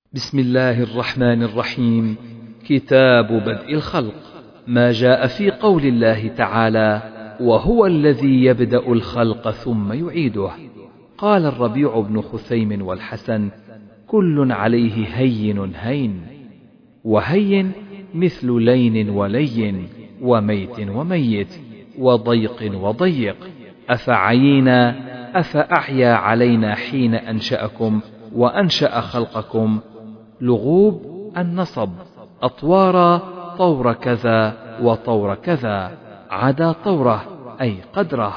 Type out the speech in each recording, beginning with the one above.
بسم الله الرحمن الرحيم. كتاب بدء الخلق. ما جاء في قول الله تعالى: وهو الذي يبدأ الخلق ثم يعيده. قال الربيع بن خثيم والحسن: كل عليه هين هين، وهين مثل لين ولين، وميت وميت، وضيق وضيق. أفعينا أفأحيا علينا حين أنشأكم وأنشأ خلقكم. لغوب النصب. أطوارا طور كذا وطور كذا، عدا طوره أي قدره.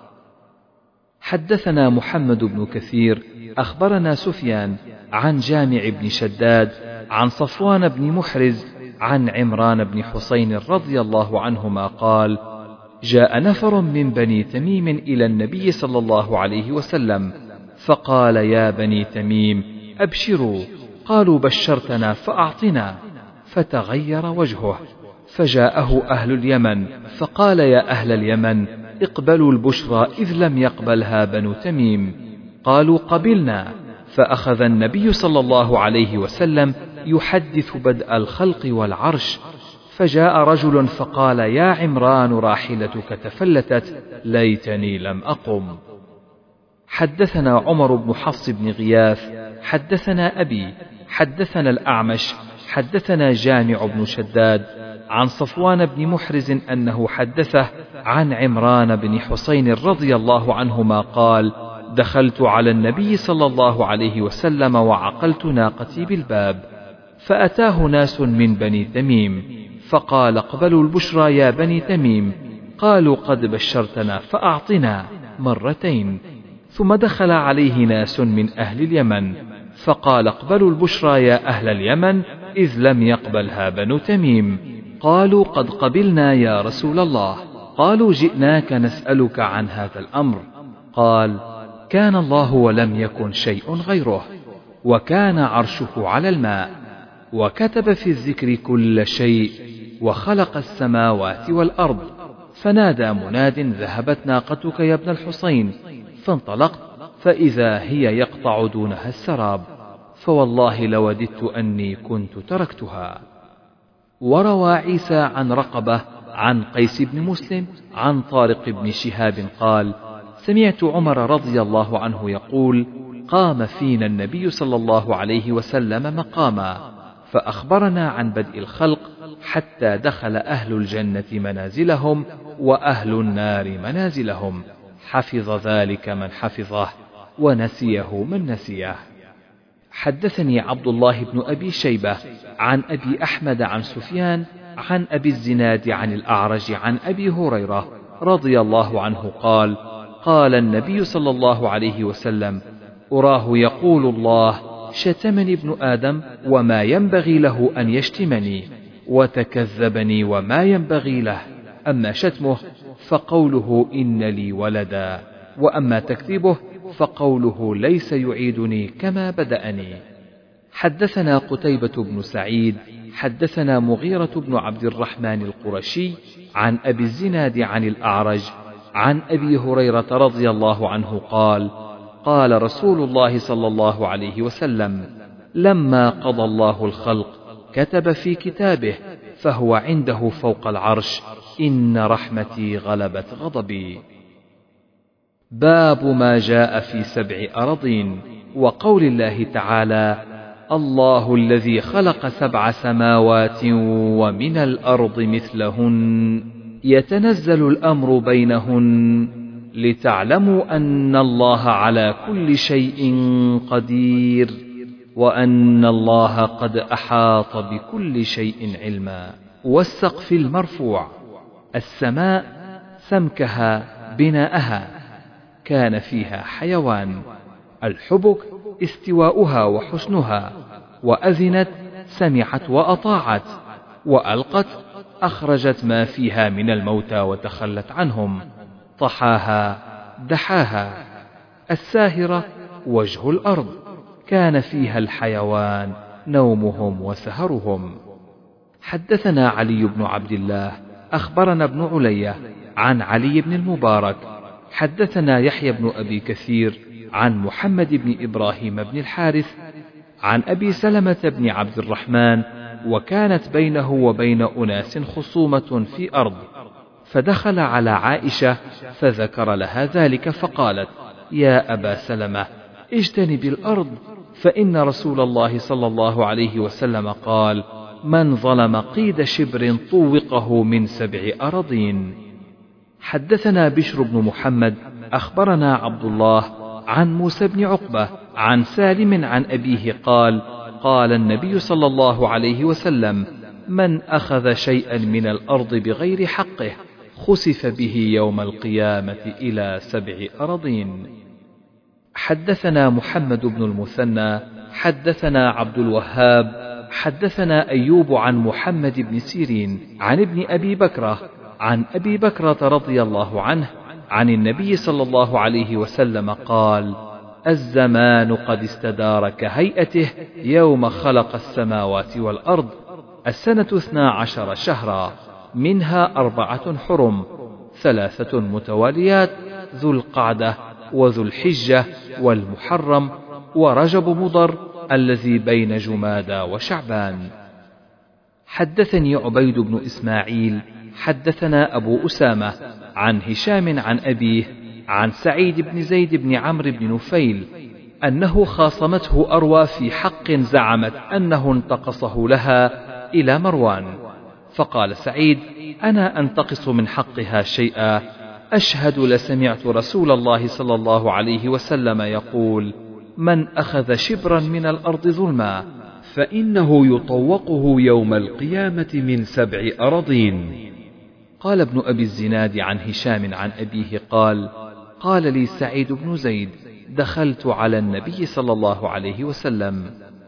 حدثنا محمد بن كثير أخبرنا سفيان عن جامع بن شداد عن صفوان بن محرز عن عمران بن حسين رضي الله عنهما قال: جاء نفر من بني تميم إلى النبي صلى الله عليه وسلم فقال: يا بني تميم أبشروا. قالوا: بشرتنا فأعطنا. فتغير وجهه، فجاءه أهل اليمن فقال: يا أهل اليمن اقبلوا البشرى إذ لم يقبلها بنو تميم. قالوا: قبلنا. فأخذ النبي صلى الله عليه وسلم يحدث بدء الخلق والعرش، فجاء رجل فقال: يا عمران راحلتك تفلتت، ليتني لم أقم. حدثنا عمر بن حفص بن غياث حدثنا أبي حدثنا الأعمش حدثنا جامع بن شداد عن صفوان بن محرز أنه حدثه عن عمران بن حسين رضي الله عنهما قال: دخلت على النبي صلى الله عليه وسلم وعقلت ناقتي بالباب، فأتاه ناس من بني تميم فقال: اقبلوا البشرى يا بني تميم. قالوا: قد بشرتنا فأعطنا، مرتين. ثم دخل عليه ناس من أهل اليمن فقال: اقبلوا البشرى يا أهل اليمن إذ لم يقبلها بنو تميم. قالوا: قد قبلنا يا رسول الله. قالوا: جئناك نسألك عن هذا الأمر. قال: كان الله ولم يكن شيء غيره، وكان عرشه على الماء، وكتب في الذكر كل شيء، وخلق السماوات والأرض. فنادى مناد: ذهبت ناقتك يا ابن الحسين. فانطلقت فإذا هي يقطع دونها السراب، فوالله لوددت أني كنت تركتها. وروى عيسى عن رقبة عن قيس بن مسلم عن طارق بن شهاب قال: سمعت عمر رضي الله عنه يقول: قام فينا النبي صلى الله عليه وسلم مقاما فأخبرنا عن بدء الخلق حتى دخل أهل الجنة منازلهم وأهل النار منازلهم، حفظ ذلك من حفظه ونسيه من نسيه. حدثني عبد الله بن أبي شيبة عن أبي أحمد عن سفيان عن أبي الزناد عن الأعرج عن أبي هريرة رضي الله عنه قال: قال النبي صلى الله عليه وسلم: أراه يقول الله: شتمني ابن آدم وما ينبغي له أن يشتمني، وتكذبني وما ينبغي له. أما شتمه فقوله إن لي ولدا، وأما تكذيبه فقوله ليس يعيدني كما بدأني. حدثنا قتيبة بن سعيد حدثنا مغيرة بن عبد الرحمن القرشي عن أبي الزناد عن الأعرج عن أبي هريرة رضي الله عنه قال: قال رسول الله صلى الله عليه وسلم: لما قضى الله الخلق كتب في كتابه فهو عنده فوق العرش: إن رحمتي غلبت غضبي. باب ما جاء في 7 أراضين، وقول الله تعالى: الله الذي خلق 7 سماوات ومن الأرض مثلهن يتنزل الأمر بينهن لتعلموا أن الله على كل شيء قدير، وأن الله قد أحاط بكل شيء علما. والسقف المرفوع. السماء سمكها بناءها، كان فيها حيوان. الحبك استواؤها وحسنها، وأذنت سمعت وأطاعت، وألقت أخرجت ما فيها من الموتى وتخلت عنهم، طحاها دحاها. الساهرة وجه الأرض، كان فيها الحيوان نومهم وسهرهم. حدثنا علي بن عبد الله أخبرنا ابن علية عن علي بن المبارك حدثنا يحيى بن أبي كثير عن محمد بن إبراهيم بن الحارث عن أبي سلمة بن عبد الرحمن: وكانت بينه وبين أناس خصومة في أرض، فدخل على عائشة فذكر لها ذلك، فقالت: يا أبا سلمة، اجتنب الأرض، فإن رسول الله صلى الله عليه وسلم قال: من ظلم قيد شبر طوقه من 7 أراضين. حدثنا بشر بن محمد أخبرنا عبد الله عن موسى بن عقبة عن سالم عن أبيه قال: قال النبي صلى الله عليه وسلم: من أخذ شيئا من الأرض بغير حقه خسف به يوم القيامة إلى 7 أراضين. حدثنا محمد بن المثنى حدثنا عبد الوهاب حدثنا أيوب عن محمد بن سيرين عن ابن أبي بكرة عن أبي بكرة رضي الله عنه عن النبي صلى الله عليه وسلم قال: الزمان قد استدار كهيئته يوم خلق السماوات والأرض، السنة 12 شهرا، منها 4 حرم، 3 متواليات، ذو القعدة وذو الحجة والمحرم ورجب مضر الذي بين جمادى وشعبان. حدثني عبيد بن إسماعيل حدثنا أبو أسامة عن هشام عن أبيه عن سعيد بن زيد بن عمرو بن نفيل أنه خاصمته أروى في حق زعمت أنه انتقصه لها إلى مروان، فقال سعيد: أنا أنتقص من حقها شيئا، أشهد لسمعت رسول الله صلى الله عليه وسلم يقول: من أخذ شبرا من الأرض ظلما فإنه يطوقه يوم القيامة من 7 أراضين. قال ابن أبي الزناد عن هشام عن أبيه قال: قال لي سعيد بن زيد: دخلت على النبي صلى الله عليه وسلم.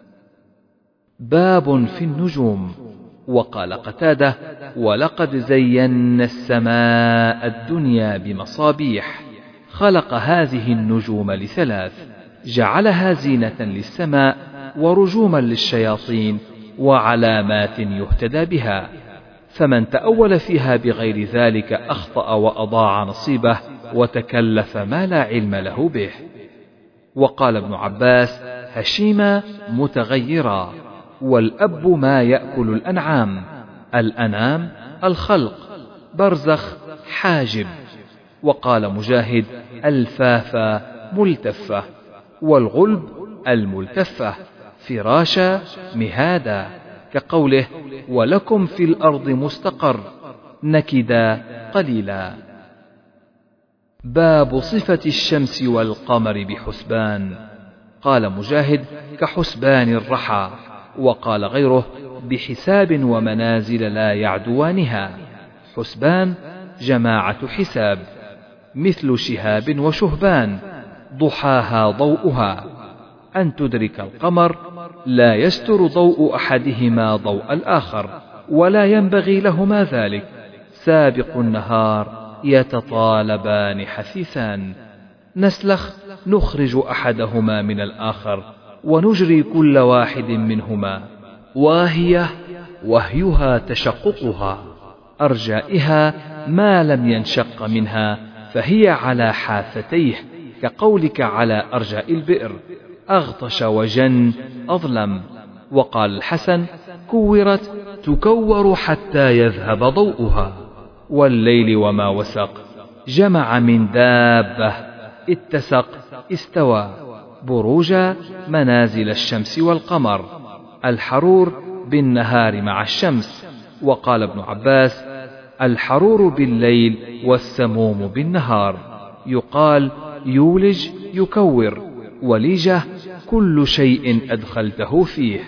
باب في النجوم. وقال قتادة: ولقد زينا السماء الدنيا بمصابيح، خلق هذه النجوم ل3: جعلها زينة للسماء ورجوما للشياطين وعلامات يهتدى بها، فمن تأول فيها بغير ذلك أخطأ وأضاع نصيبه وتكلف ما لا علم له به. وقال ابن عباس: هشيما متغيرا، والأب ما يأكل الأنعام، الأنام الخلق، برزخ حاجب. وقال مجاهد: الفافة ملتفة، والغلب الملتفة، فراشا مهادا، كقوله: ولكم في الأرض مستقر، نكدا قليلا. باب صفة الشمس والقمر بحسبان. قال مجاهد: كحسبان الرحى. وقال غيره: بحساب ومنازل لا يعدوانها. حسبان جماعة حساب، مثل شهاب وشهبان، ضحاها ضوءها. أن تدرك القمر، لا يستر ضوء أحدهما ضوء الآخر، ولا ينبغي لهما ذلك، سابق النهار يتطالبان حثيثان، نسلخ نخرج أحدهما من الآخر، ونجري كل واحد منهما، واهية وهيها تشققها، أرجائها ما لم ينشق منها فهي على حافتيه، كقولك على أرجاء البئر، أغطش وجن أظلم. وقال الحسن: كورت تكور حتى يذهب ضوءها. والليل وما وسق، جمع من دابة، اتسق استوى، بروجا منازل الشمس والقمر، الحرور بالنهار مع الشمس. وقال ابن عباس: الحرور بالليل والسموم بالنهار. يقال يولج يكور، وليجة كل شيء أدخلته فيه.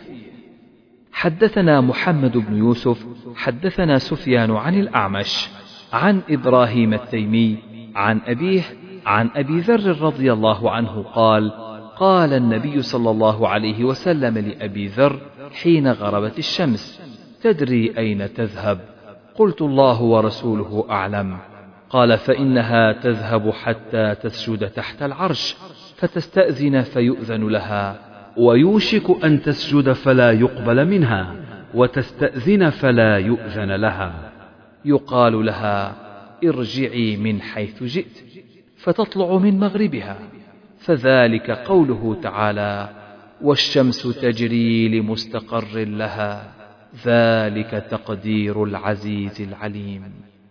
حدثنا محمد بن يوسف حدثنا سفيان عن الأعمش عن إبراهيم التيمي عن أبيه عن أبي ذر رضي الله عنه قال: قال النبي صلى الله عليه وسلم لأبي ذر حين غربت الشمس: تدري أين تذهب؟ قلت: الله ورسوله أعلم. قال: فإنها تذهب حتى تسجد تحت العرش، فتستأذن فيؤذن لها، ويوشك أن تسجد فلا يقبل منها، وتستأذن فلا يؤذن لها، يقال لها: ارجعي من حيث جئت، فتطلع من مغربها، فذلك قوله تعالى: والشمس تجري لمستقر لها ذلك تقدير العزيز العليم.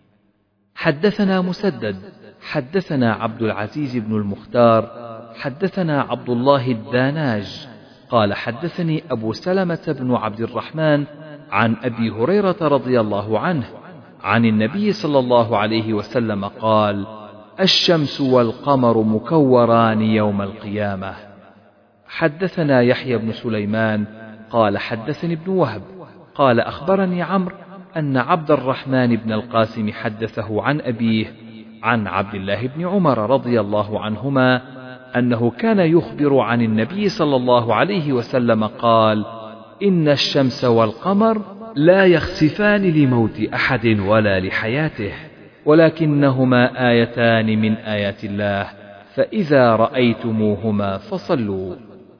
حدثنا مسدد حدثنا عبد العزيز بن المختار حدثنا عبد الله الداناج قال حدثني أبو سلمة بن عبد الرحمن عن أبي هريرة رضي الله عنه عن النبي صلى الله عليه وسلم قال: الشمس والقمر مكوران يوم القيامة. حدثنا يحيى بن سليمان قال حدثني ابن وهب قال أخبرني عمرو أن عبد الرحمن بن القاسم حدثه عن أبيه عن عبد الله بن عمر رضي الله عنهما أنه كان يخبر عن النبي صلى الله عليه وسلم قال: إن الشمس والقمر لا يخسفان لموت أحد ولا لحياته، ولكنهما آيتان من آيات الله، فإذا رأيتموهما فصلوا.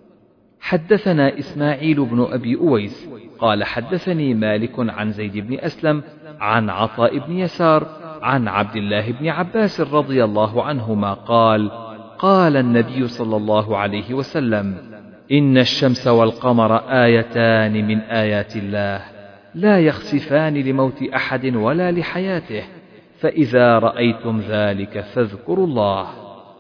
حدثنا إسماعيل بن أبي أويس قال حدثني مالك عن زيد بن أسلم عن عطاء بن يسار عن عبد الله بن عباس رضي الله عنهما قال: قال النبي صلى الله عليه وسلم: إن الشمس والقمر آيتان من آيات الله لا يخسفان لموت أحد ولا لحياته، فإذا رأيتم ذلك فاذكروا الله.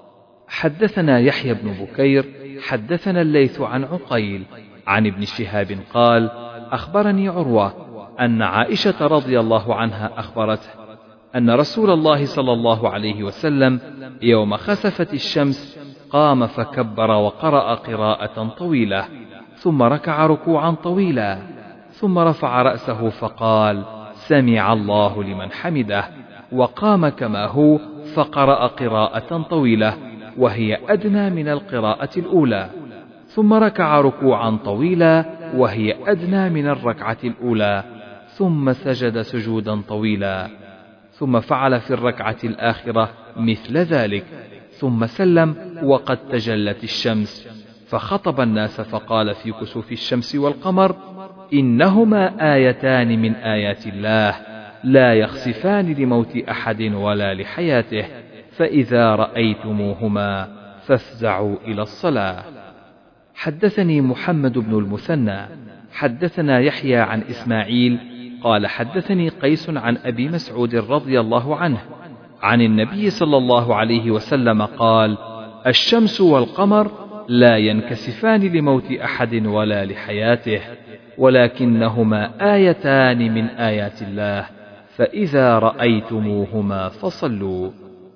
حدثنا يحيى بن بكير حدثنا الليث عن عقيل عن ابن شهاب قال: أخبرني عروة أن عائشة رضي الله عنها أخبرته أن رسول الله صلى الله عليه وسلم يوم خسفت الشمس قام فكبر وقرأ قراءة طويلة، ثم ركع ركوعا طويلا، ثم رفع رأسه فقال: سمع الله لمن حمده، وقام كما هو فقرأ قراءة طويلة وهي أدنى من القراءة الأولى، ثم ركع ركوعا طويلا وهي أدنى من الركعة الأولى، ثم سجد سجودا طويلا، ثم فعل في الركعة الآخرة مثل ذلك، ثم سلم وقد تجلت الشمس، فخطب الناس فقال في كسوف الشمس والقمر: إنهما آيتان من آيات الله لا يخسفان لموت أحد ولا لحياته، فإذا رأيتموهما فافزعوا إلى الصلاة. حدثني محمد بن المثنى حدثنا يحيى عن إسماعيل قال حدثني قيس عن أبي مسعود رضي الله عنه عن النبي صلى الله عليه وسلم قال: الشمس والقمر لا ينكسفان لموت أحد ولا لحياته، ولكنهما آيتان من آيات الله، فإذا رأيتموهما فصلوا.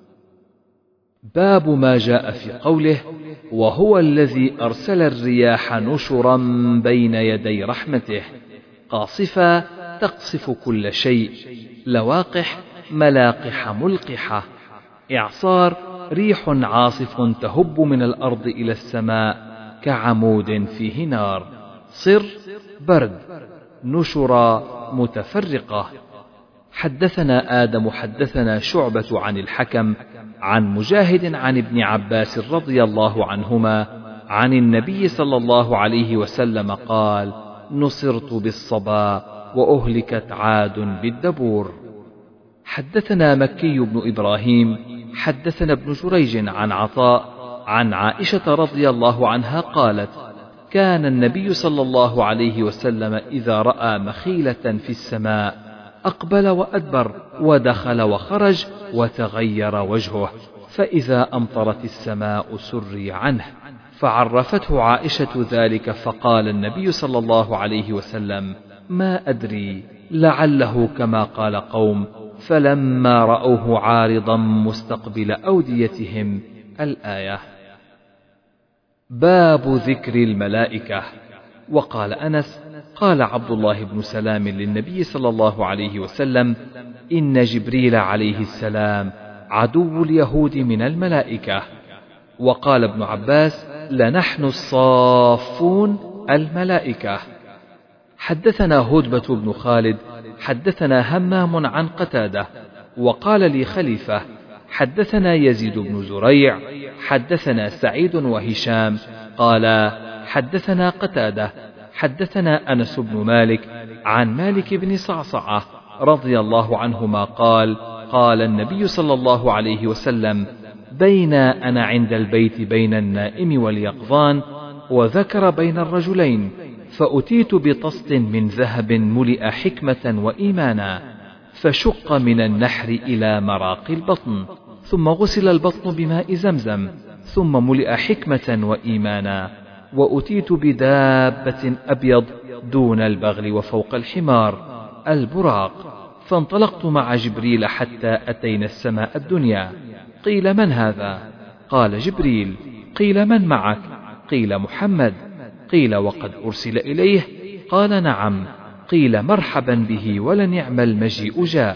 باب ما جاء في قوله: وهو الذي أرسل الرياح نشرا بين يدي رحمته، قاصفا تقصف كل شيء، لواقح ملاقح ملقحة، إعصار ريح عاصف تهب من الأرض إلى السماء كعمود فيه نار، صر برد، نشرا متفرقة. حدثنا آدم حدثنا شعبة عن الحكم عن مجاهد عن ابن عباس رضي الله عنهما عن النبي صلى الله عليه وسلم قال: نصرت بالصبا وأهلكت عاد بالدبور. حدثنا مكي بن إبراهيم حدثنا ابن جريج عن عطاء عن عائشة رضي الله عنها قالت: كان النبي صلى الله عليه وسلم إذا رأى مخيلة في السماء أقبل وأدبر ودخل وخرج وتغير وجهه، فإذا أمطرت السماء سري عنه، فعرفته عائشة ذلك، فقال النبي صلى الله عليه وسلم: ما أدري لعله كما قال قوم، فلما رأوه عارضا مستقبل أوديتهم. الآية. باب ذكر الملائكة. وقال أنس: قال عبد الله بن سلام للنبي صلى الله عليه وسلم: إن جبريل عليه السلام عدو اليهود من الملائكة. وقال ابن عباس: لنحن الصافون الملائكة. حدثنا هدبة بن خالد حدثنا همام عن قتادة وقال لي خليفة حدثنا يزيد بن زريع حدثنا سعيد وهشام قال حدثنا قتادة حدثنا أنس بن مالك عن مالك بن صعصعة رضي الله عنهما قال: قال النبي صلى الله عليه وسلم: بين أنا عند البيت بين النائم واليقظان، وذكر بين الرجلين، فأتيت بطست من ذهب ملئ حكمة وإيمانا، فشق من النحر إلى مراقي البطن، ثم غسل البطن بماء زمزم، ثم ملئ حكمة وإيمانا. وأتيت بدابة أبيض دون البغل وفوق الحمار البراق، فانطلقت مع جبريل حتى أتينا السماء الدنيا. قيل من هذا؟ قال جبريل. قيل من معك؟ قيل محمد. قيل وقد أرسل إليه؟ قال نعم. قيل مرحبا به ولنعم المجيء جاء.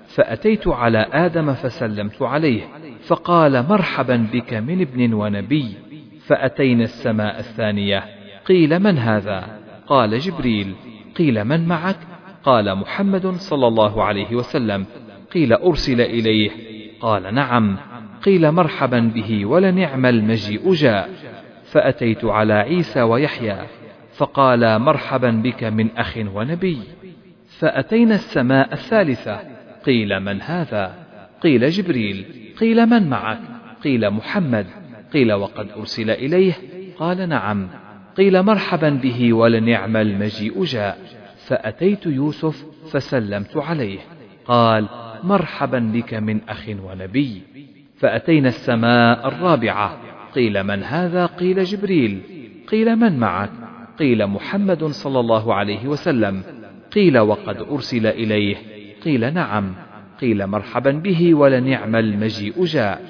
فأتيت على آدم فسلمت عليه، فقال مرحبا بك من ابن ونبي. فأتينا السماء الثانية. قيل من هذا؟ قال جبريل. قيل من معك؟ قال محمد صلى الله عليه وسلم. قيل أرسل إليه؟ قال نعم. قيل مرحبا به ولنعم المجيء جاء. فأتيت على عيسى ويحيى، فقال مرحبا بك من أخ ونبي. فأتينا السماء الثالثة. قيل من هذا؟ قيل جبريل. قيل من معك؟ قيل محمد. قيل وقد أرسل إليه؟ قال نعم. قيل مرحبا به ولنعم المجيء جاء. فأتيت يوسف فسلمت عليه، قال مرحبا بك من أخ ونبي. فأتينا السماء الرابعة. قيل من هذا؟ قيل جبريل. قيل من معك؟ قيل محمد صلى الله عليه وسلم. قيل وقد أرسل إليه؟ قيل نعم. قيل مرحبا به ولنعم المجيء جاء.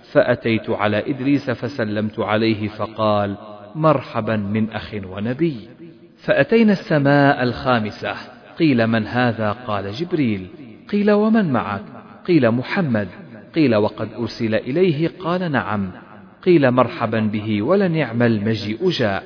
فأتيت على إدريس فسلمت عليه، فقال مرحبا من أخ ونبي. فأتينا السماء الخامسة. قيل من هذا؟ قال جبريل. قيل ومن معك؟ قيل محمد. قيل وقد أرسل إليه؟ قال نعم. قيل مرحبا به ولنعم المجيء جاء.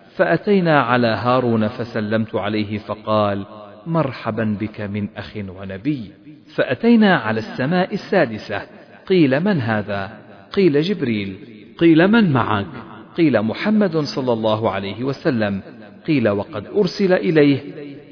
فأتينا على هارون فسلمت عليه، فقال مرحبا بك من أخ ونبي. فأتينا على السماء السادسة. قيل من هذا؟ قيل جبريل. قيل من معك؟ قيل محمد صلى الله عليه وسلم. قيل وقد أرسل إليه؟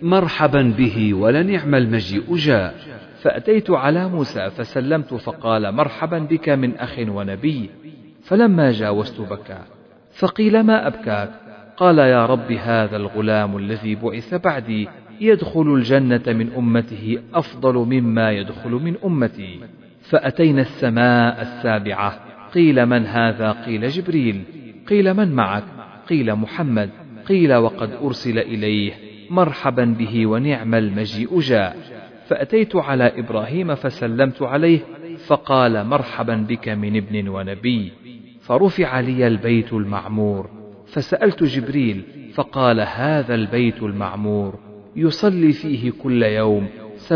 مرحبا به ولنعم المجيء جاء. فأتيت على موسى فسلمت، فقال مرحبا بك من أخ ونبي. فلما جاوزت بكى، فقيل ما أبكاك؟ قال يا رب هذا الغلام الذي بعث بعدي يدخل الجنة من أمته أفضل مما يدخل من أمتي. فأتينا السماء السابعة. قيل من هذا؟ قيل جبريل. قيل من معك؟ قيل محمد. قيل وقد أرسل إليه؟ مرحبا به ونعم المجيء جاء. فأتيت على إبراهيم فسلمت عليه، فقال مرحبا بك من ابن ونبي. فرفع لي البيت المعمور، فسألت جبريل، فقال هذا البيت المعمور يصلي فيه كل يوم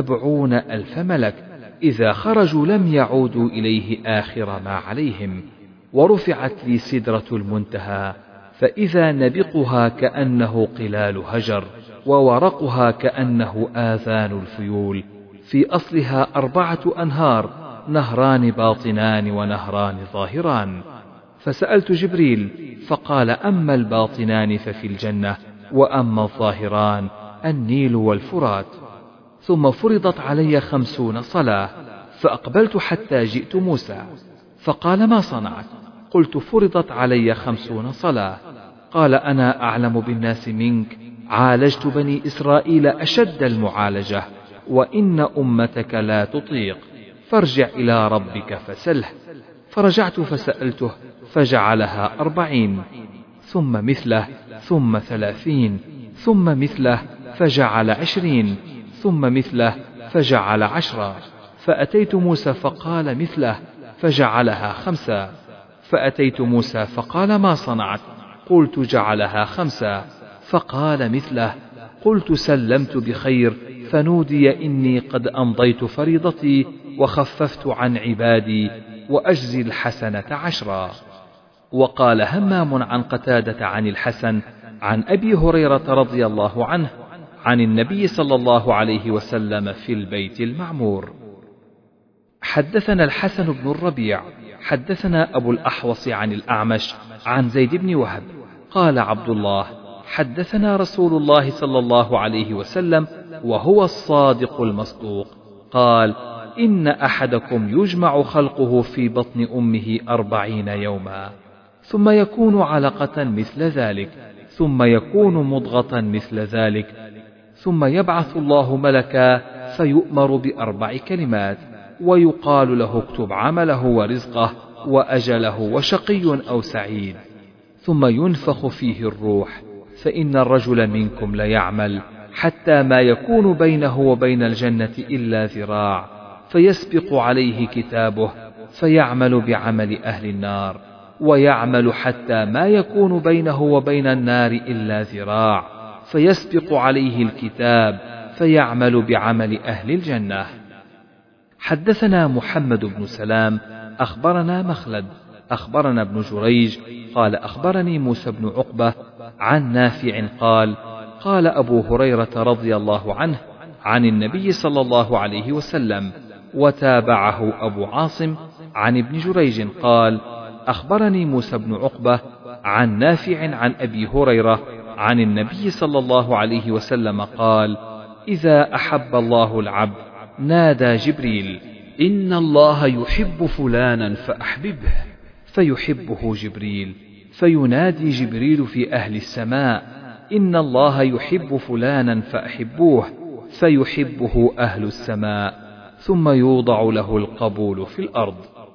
70,000 ملك، إذا خرجوا لم يعودوا إليه آخر ما عليهم. ورفعت لي سدرة المنتهى، فإذا نبقها كأنه قلال هجر، وورقها كأنه آذان الفيول. في أصلها 4 أنهار، نهران باطنان ونهران ظاهران. فسألت جبريل، فقال أما الباطنان ففي الجنة، وأما الظاهران النيل والفرات. ثم فرضت علي 50 صلاة، فأقبلت حتى جئت موسى، فقال ما صنعت؟ قلت فرضت علي 50 صلاة. قال أنا أعلم بالناس منك، عالجت بني إسرائيل أشد المعالجة، وإن أمتك لا تطيق، فارجع إلى ربك فسله. فرجعت فسألته فجعلها 40، ثم مثله، ثم 30، ثم مثله فجعل 20، ثم مثله فجعل 10. فأتيت موسى فقال مثله، فجعلها 5. فأتيت موسى فقال ما صنعت؟ قلت جعلها 5. فقال مثله. قلت سلمت بخير، فنودي إني قد أمضيت فريضتي وخففت عن عبادي، وأجزي الحسنة 10. وقال همام عن قتادة عن الحسن عن أبي هريرة رضي الله عنه عن النبي صلى الله عليه وسلم في البيت المعمور. حدثنا الحسن بن الربيع حدثنا أبو الأحوص عن الأعمش عن زيد بن وهب قال عبد الله حدثنا رسول الله صلى الله عليه وسلم وهو الصادق المصدوق قال إن أحدكم يجمع خلقه في بطن أمه 40 يوما، ثم يكون علقة مثل ذلك، ثم يكون مضغة مثل ذلك، ثم يبعث الله ملكا فيؤمر ب4 كلمات، ويقال له اكتب عمله ورزقه وأجله وشقي أو سعيد، ثم ينفخ فيه الروح، فإن الرجل منكم ليعمل حتى ما يكون بينه وبين الجنة إلا ذراع، فيسبق عليه كتابه فيعمل بعمل أهل النار، ويعمل حتى ما يكون بينه وبين النار إلا ذراع، فيسبق عليه الكتاب فيعمل بعمل أهل الجنة. حدثنا محمد بن سلام أخبرنا مخلد أخبرنا ابن جريج قال أخبرني موسى بن عقبة عن نافع قال قال أبو هريرة رضي الله عنه عن النبي صلى الله عليه وسلم، وتابعه أبو عاصم عن ابن جريج قال أخبرني موسى بن عقبة عن نافع عن أبي هريرة عن النبي صلى الله عليه وسلم قال إذا أحب الله العبد نادى جبريل إن الله يحب فلانا فأحببه، فيحبه جبريل، فينادي جبريل في أهل السماء إن الله يحب فلانا فأحبوه، فيحبه أهل السماء، ثم يوضع له القبول في الأرض.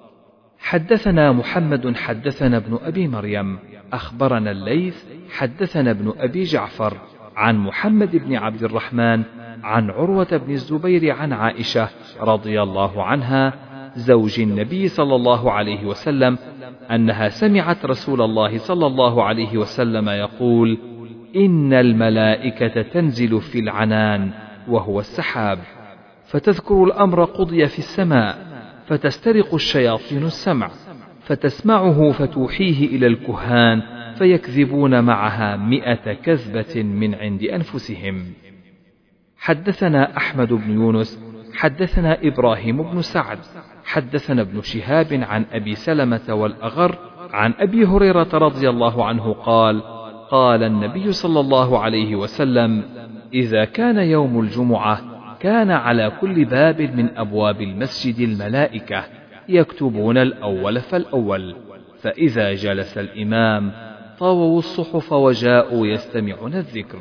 حدثنا محمد حدثنا ابن أبي مريم أخبرنا الليث حدثنا ابن أبي جعفر عن محمد بن عبد الرحمن عن عروة بن الزبير عن عائشة رضي الله عنها زوج النبي صلى الله عليه وسلم أنها سمعت رسول الله صلى الله عليه وسلم يقول إن الملائكة تنزل في العنان وهو السحاب، فتذكر الأمر قضي في السماء، فتسترق الشياطين السمع فتسمعه فتوحيه إلى الكهان فيكذبون معها 100 كذبة من عند أنفسهم. حدثنا أحمد بن يونس حدثنا إبراهيم بن سعد حدثنا ابن شهاب عن أبي سلمة والأغر عن أبي هريرة رضي الله عنه قال قال النبي صلى الله عليه وسلم إذا كان يوم الجمعة كان على كل باب من أبواب المسجد الملائكة يكتبون الأول فالأول، فإذا جلس الإمام طووا الصحف وجاءوا يستمعون الذكر.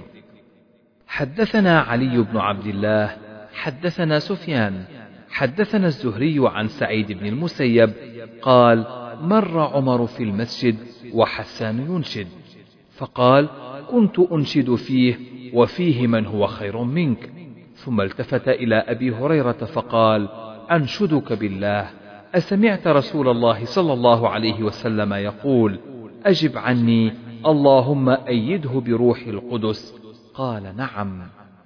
حدثنا علي بن عبد الله حدثنا سفيان حدثنا الزهري عن سعيد بن المسيب قال مر عمر في المسجد وحسان ينشد، فقال كنت أنشد فيه وفيه من هو خير منك، ثم التفت إلى أبي هريرة فقال أنشدك بالله أسمعت رسول الله صلى الله عليه وسلم يقول أجب عني اللهم أيده بروح القدس؟ قال نعم.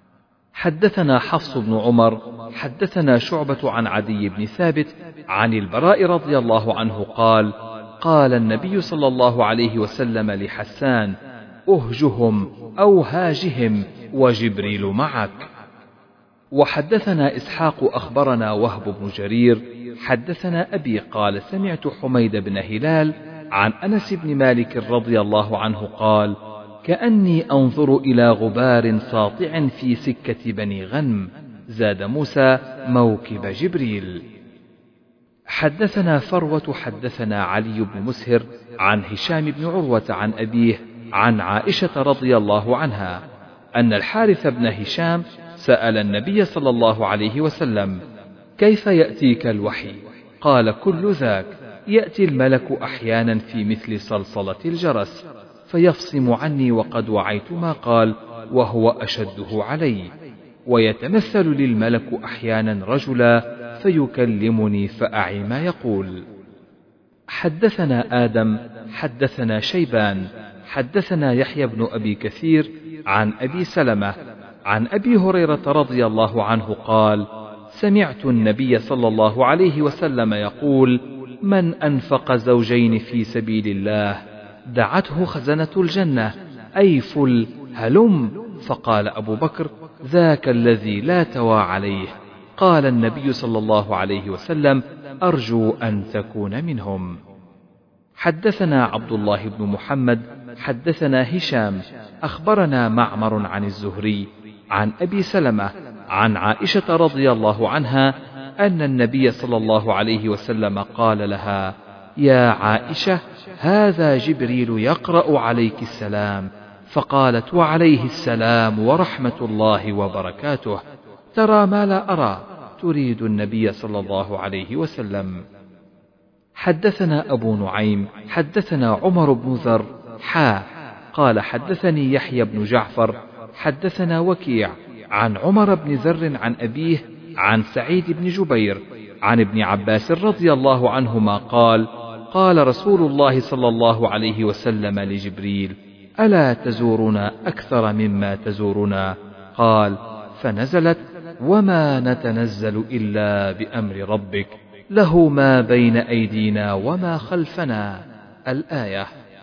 حدثنا حفص بن عمر حدثنا شعبة عن عدي بن ثابت عن البراء رضي الله عنه قال قال النبي صلى الله عليه وسلم لحسان أهجهم أو هاجهم وجبريل معك. وحدثنا إسحاق أخبرنا وهب بن جرير حدثنا أبي قال سمعت حميد بن هلال عن أنس بن مالك رضي الله عنه قال كأني أنظر إلى غبار ساطع في سكة بني غنم، زاد موسى موكب جبريل. حدثنا فروة حدثنا علي بن مسهر عن هشام بن عروة عن أبيه عن عائشة رضي الله عنها أن الحارث بن هشام سأل النبي صلى الله عليه وسلم كيف يأتيك الوحي؟ قال كل ذاك، يأتي الملك أحيانا في مثل صلصلة الجرس فيفصم عني وقد وعيت ما قال وهو أشده علي، ويتمثل للملك أحيانا رجلا فيكلمني فأعي ما يقول. حدثنا آدم حدثنا شيبان حدثنا يحيى بن أبي كثير عن أبي سلمة عن أبي هريرة رضي الله عنه قال سمعت النبي صلى الله عليه وسلم يقول من أنفق زوجين في سبيل الله دعته خزنة الجنة أي فل هلم، فقال أبو بكر ذاك الذي لا توى عليه. قال النبي صلى الله عليه وسلم أرجو أن تكون منهم. حدثنا عبد الله بن محمد حدثنا هشام أخبرنا معمر عن الزهري عن أبي سلمة عن عائشة رضي الله عنها أن النبي صلى الله عليه وسلم قال لها يا عائشة هذا جبريل يقرأ عليك السلام. فقالت وعليه السلام ورحمة الله وبركاته. ترى ما لا أرى، تريد النبي صلى الله عليه وسلم. حدثنا أبو نعيم حدثنا عمر بن ذر قال حدثني يحيى بن جعفر حدثنا وكيع عن عمر بن ذر عن أبيه عن سعيد بن جبير عن ابن عباس رضي الله عنهما قال قال رسول الله صلى الله عليه وسلم لجبريل ألا تزورنا أكثر مما تزورنا؟ قال فنزلت وما نتنزل إلا بأمر ربك له ما بين أيدينا وما خلفنا. الآية.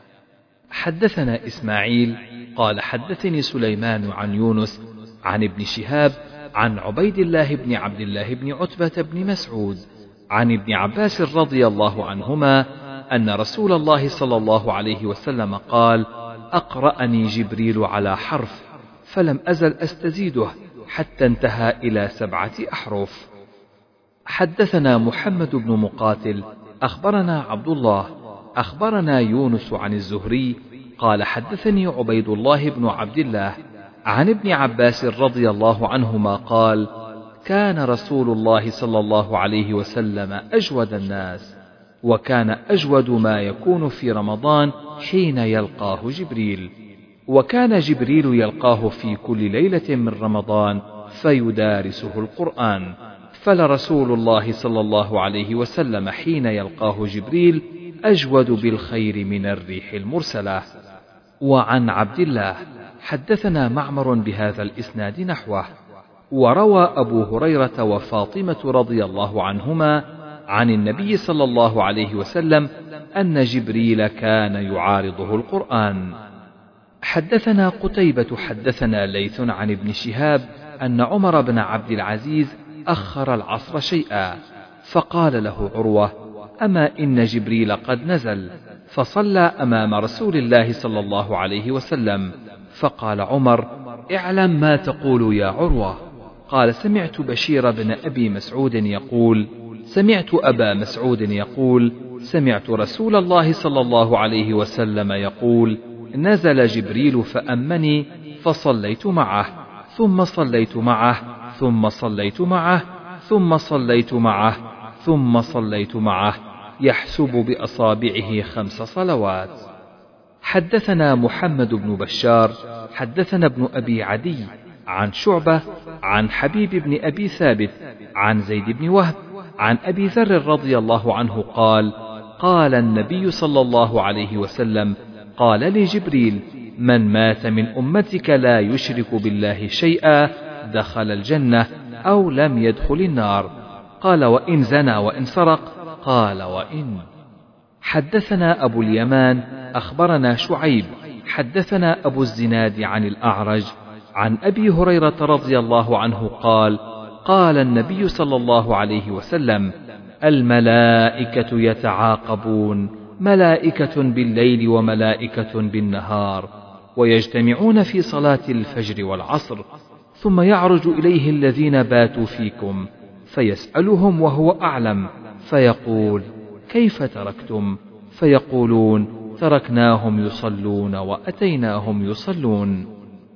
حدثنا إسماعيل قال حدثني سليمان عن يونس عن ابن شهاب عن عبيد الله بن عبد الله بن عتبة بن مسعود عن ابن عباس رضي الله عنهما أن رسول الله صلى الله عليه وسلم قال أقرأني جبريل على حرف فلم أزل أستزيده حتى انتهى إلى 7 أحرف. حدثنا محمد بن مقاتل أخبرنا عبد الله أخبرنا يونس عن الزهري قال حدثني عبيد الله بن عبد الله عن ابن عباس رضي الله عنهما قال كان رسول الله صلى الله عليه وسلم أجود الناس، وكان أجود ما يكون في رمضان حين يلقاه جبريل، وكان جبريل يلقاه في كل ليلة من رمضان فيدارسه القرآن، فلرسول الله صلى الله عليه وسلم حين يلقاه جبريل أجود بالخير من الريح المرسلة. وعن عبد الله حدثنا معمر بهذا الإسناد نحوه. وروى أبو هريرة وفاطمة رضي الله عنهما عن النبي صلى الله عليه وسلم أن جبريل كان يعارضه القرآن. حدثنا قتيبة حدثنا ليث عن ابن شهاب أن عمر بن عبد العزيز أخر العصر شيئا، فقال له عروة أما إن جبريل قد نزل فصلى أمام رسول الله صلى الله عليه وسلم، فقال عمر اعلم ما تقول يا عروة. قال سمعت بشير بن أبي مسعود يقول سمعت أبا مسعود يقول سمعت رسول الله صلى الله عليه وسلم يقول نزل جبريل فأمني فصليت معه ثم صليت معه ثم صليت معه ثم صليت معه ثم صليت معه يحسب بأصابعه 5 صلوات. حدثنا محمد بن بشار حدثنا ابن أبي عدي عن شعبة عن حبيب بن أبي ثابت عن زيد بن وهب عن أبي ذر رضي الله عنه قال قال النبي صلى الله عليه وسلم قال لي جبريل من مات من أمتك لا يشرك بالله شيئا دخل الجنة أو لم يدخل النار. قال وإن زنى وإن سرق؟ قال وإن. حدثنا أبو اليمان أخبرنا شعيب حدثنا أبو الزناد عن الأعرج عن أبي هريرة رضي الله عنه قال قال النبي صلى الله عليه وسلم الملائكة يتعاقبون، ملائكة بالليل وملائكة بالنهار، ويجتمعون في صلاة الفجر والعصر، ثم يعرج إليه الذين باتوا فيكم فيسألهم وهو أعلم فيقول كيف تركتم؟ فيقولون تركناهم يصلون وأتيناهم يصلون.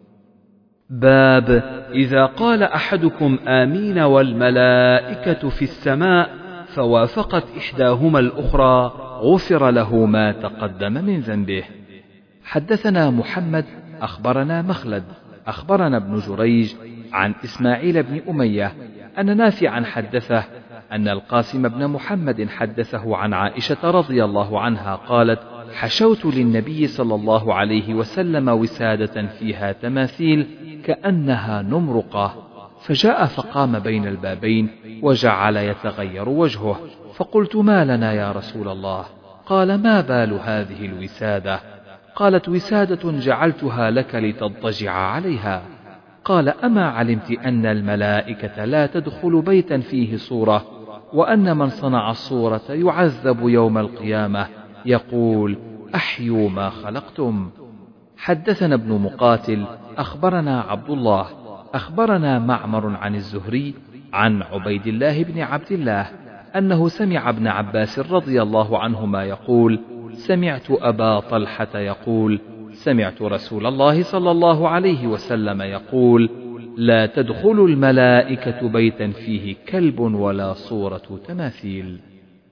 باب إذا قال أحدكم آمين والملائكة في السماء فوافقت إحداهما الأخرى غفر له ما تقدم من ذنبه. حدثنا محمد أخبرنا مخلد أخبرنا ابن جريج عن إسماعيل بن أمية أن نافعا حدثه أن القاسم بن محمد حدثه عن عائشة رضي الله عنها قالت حشوت للنبي صلى الله عليه وسلم وسادة فيها تماثيل كأنها نمرقة، فجاء فقام بين البابين وجعل يتغير وجهه، فقلت ما لنا يا رسول الله؟ قال ما بال هذه الوسادة؟ قالت وسادة جعلتها لك لتضطجع عليها. قال أما علمت أن الملائكة لا تدخل بيتا فيه صورة، وأن من صنع الصورة يعذب يوم القيامة يقول أحيوا ما خلقتم. حدثنا ابن مقاتل أخبرنا عبد الله أخبرنا معمر عن الزهري عن عبيد الله بن عبد الله أنه سمع ابن عباس رضي الله عنهما يقول: سمعت أبا طلحة يقول: سمعت رسول الله صلى الله عليه وسلم يقول: لا تدخل الملائكة بيتا فيه كلب ولا صورة تماثيل.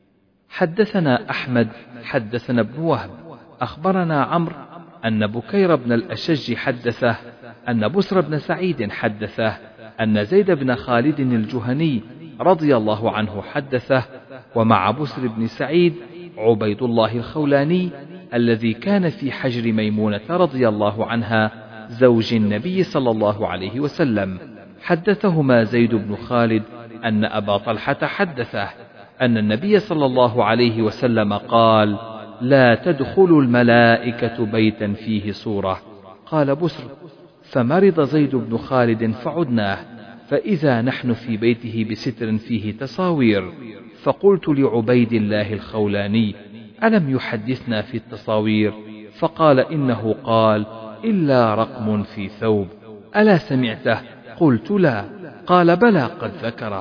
حدثنا أحمد حدثنا ابن وهب أخبرنا عمرو أن بكير بن الأشج حدثه أن بسر بن سعيد حدثه أن زيد بن خالد الجهني رضي الله عنه حدثه، ومع بسر بن سعيد عبيد الله الخولاني الذي كان في حجر ميمونة رضي الله عنها زوج النبي صلى الله عليه وسلم. حدثهما زيد بن خالد أن أبا طلحة حدثه أن النبي صلى الله عليه وسلم قال: لا تدخل الملائكة بيتا فيه صورة. قال بسر: فمرض زيد بن خالد فعدناه، فإذا نحن في بيته بستر فيه تصاوير، فقلت لعبيد الله الخولاني: ألم يحدثنا في التصاوير؟ فقال: إنه قال: إلا رقم في ثوب. ألا سمعته؟ قلت: لا. قال: بلى قد ذكره.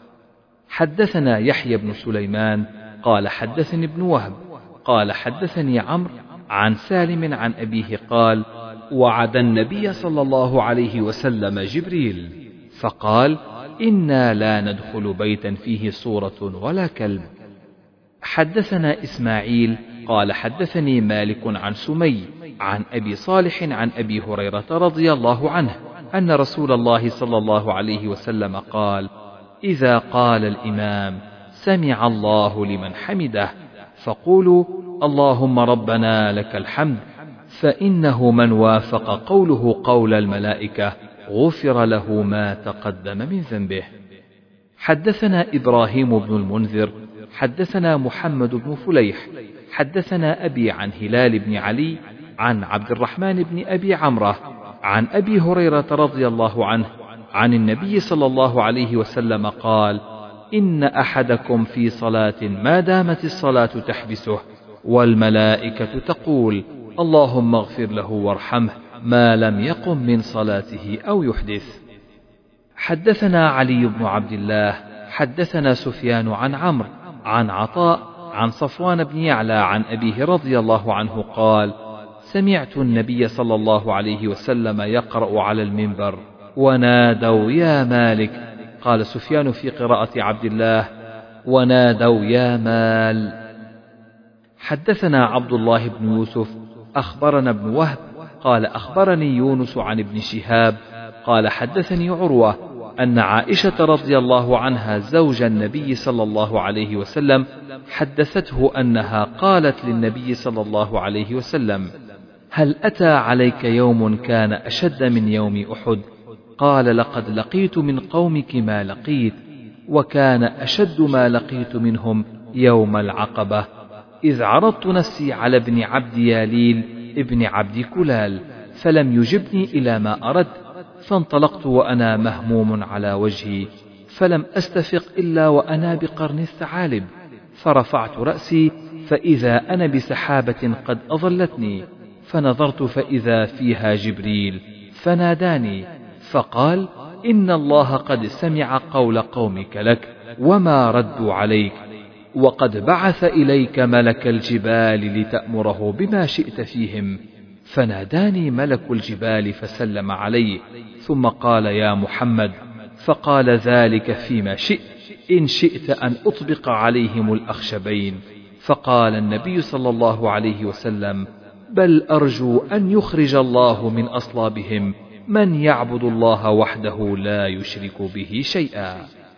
حدثنا يحيى بن سليمان قال حدثني ابن وهب قال حدثني عمرو عن سالم عن أبيه قال: وعد النبي صلى الله عليه وسلم جبريل فقال: إنا لا ندخل بيتا فيه صورة ولا كلب. حدثنا إسماعيل قال حدثني مالك عن سمي عن أبي صالح عن أبي هريرة رضي الله عنه أن رسول الله صلى الله عليه وسلم قال: إذا قال الإمام: سمع الله لمن حمده، فقولوا: اللهم ربنا لك الحمد، فإنه من وافق قوله قول الملائكة غفر له ما تقدم من ذنبه. حدثنا إبراهيم بن المنذر حدثنا محمد بن فليح حدثنا أبي عن هلال بن علي عن عبد الرحمن بن أبي عمرة عن أبي هريرة رضي الله عنه عن النبي صلى الله عليه وسلم قال: إن أحدكم في صلاة ما دامت الصلاة تحبسه والملائكة تقول: اللهم اغفر له وارحمه، ما لم يقم من صلاته أو يحدث. حدثنا علي بن عبد الله حدثنا سفيان عن عمرو عن عطاء عن صفوان بن يعلى عن أبيه رضي الله عنه قال: سمعت النبي صلى الله عليه وسلم يقرأ على المنبر: ونادوا يا مالك. قال سفيان في قراءة عبد الله: ونادوا يا مال. حدثنا عبد الله بن يوسف أخبرنا ابن وهب قال أخبرني يونس عن ابن شهاب قال حدثني عروة أن عائشة رضي الله عنها زوج النبي صلى الله عليه وسلم حدثته أنها قالت للنبي صلى الله عليه وسلم: هل أتى عليك يوم كان أشد من يوم أحد؟ قال: لقد لقيت من قومك ما لقيت، وكان أشد ما لقيت منهم يوم العقبة، إذ عرضت نفسي على ابن عبد ياليل ابن عبد كلال فلم يجبني إلى ما أردت، فانطلقت وأنا مهموم على وجهي، فلم أستفق إلا وأنا بقرن الثعالب، فرفعت رأسي فإذا أنا بسحابة قد أظلتني، فنظرت فإذا فيها جبريل فناداني فقال: إن الله قد سمع قول قومك لك وما ردوا عليك، وقد بعث إليك ملك الجبال لتأمره بما شئت فيهم. فناداني ملك الجبال فسلم عليه، ثم قال: يا محمد، فقال: ذلك فيما شئت، إن شئت أن أطبق عليهم الأخشبين. فقال النبي صلى الله عليه وسلم: بل أرجو أن يخرج الله من أصلابهم من يعبد الله وحده لا يشرك به شيئا.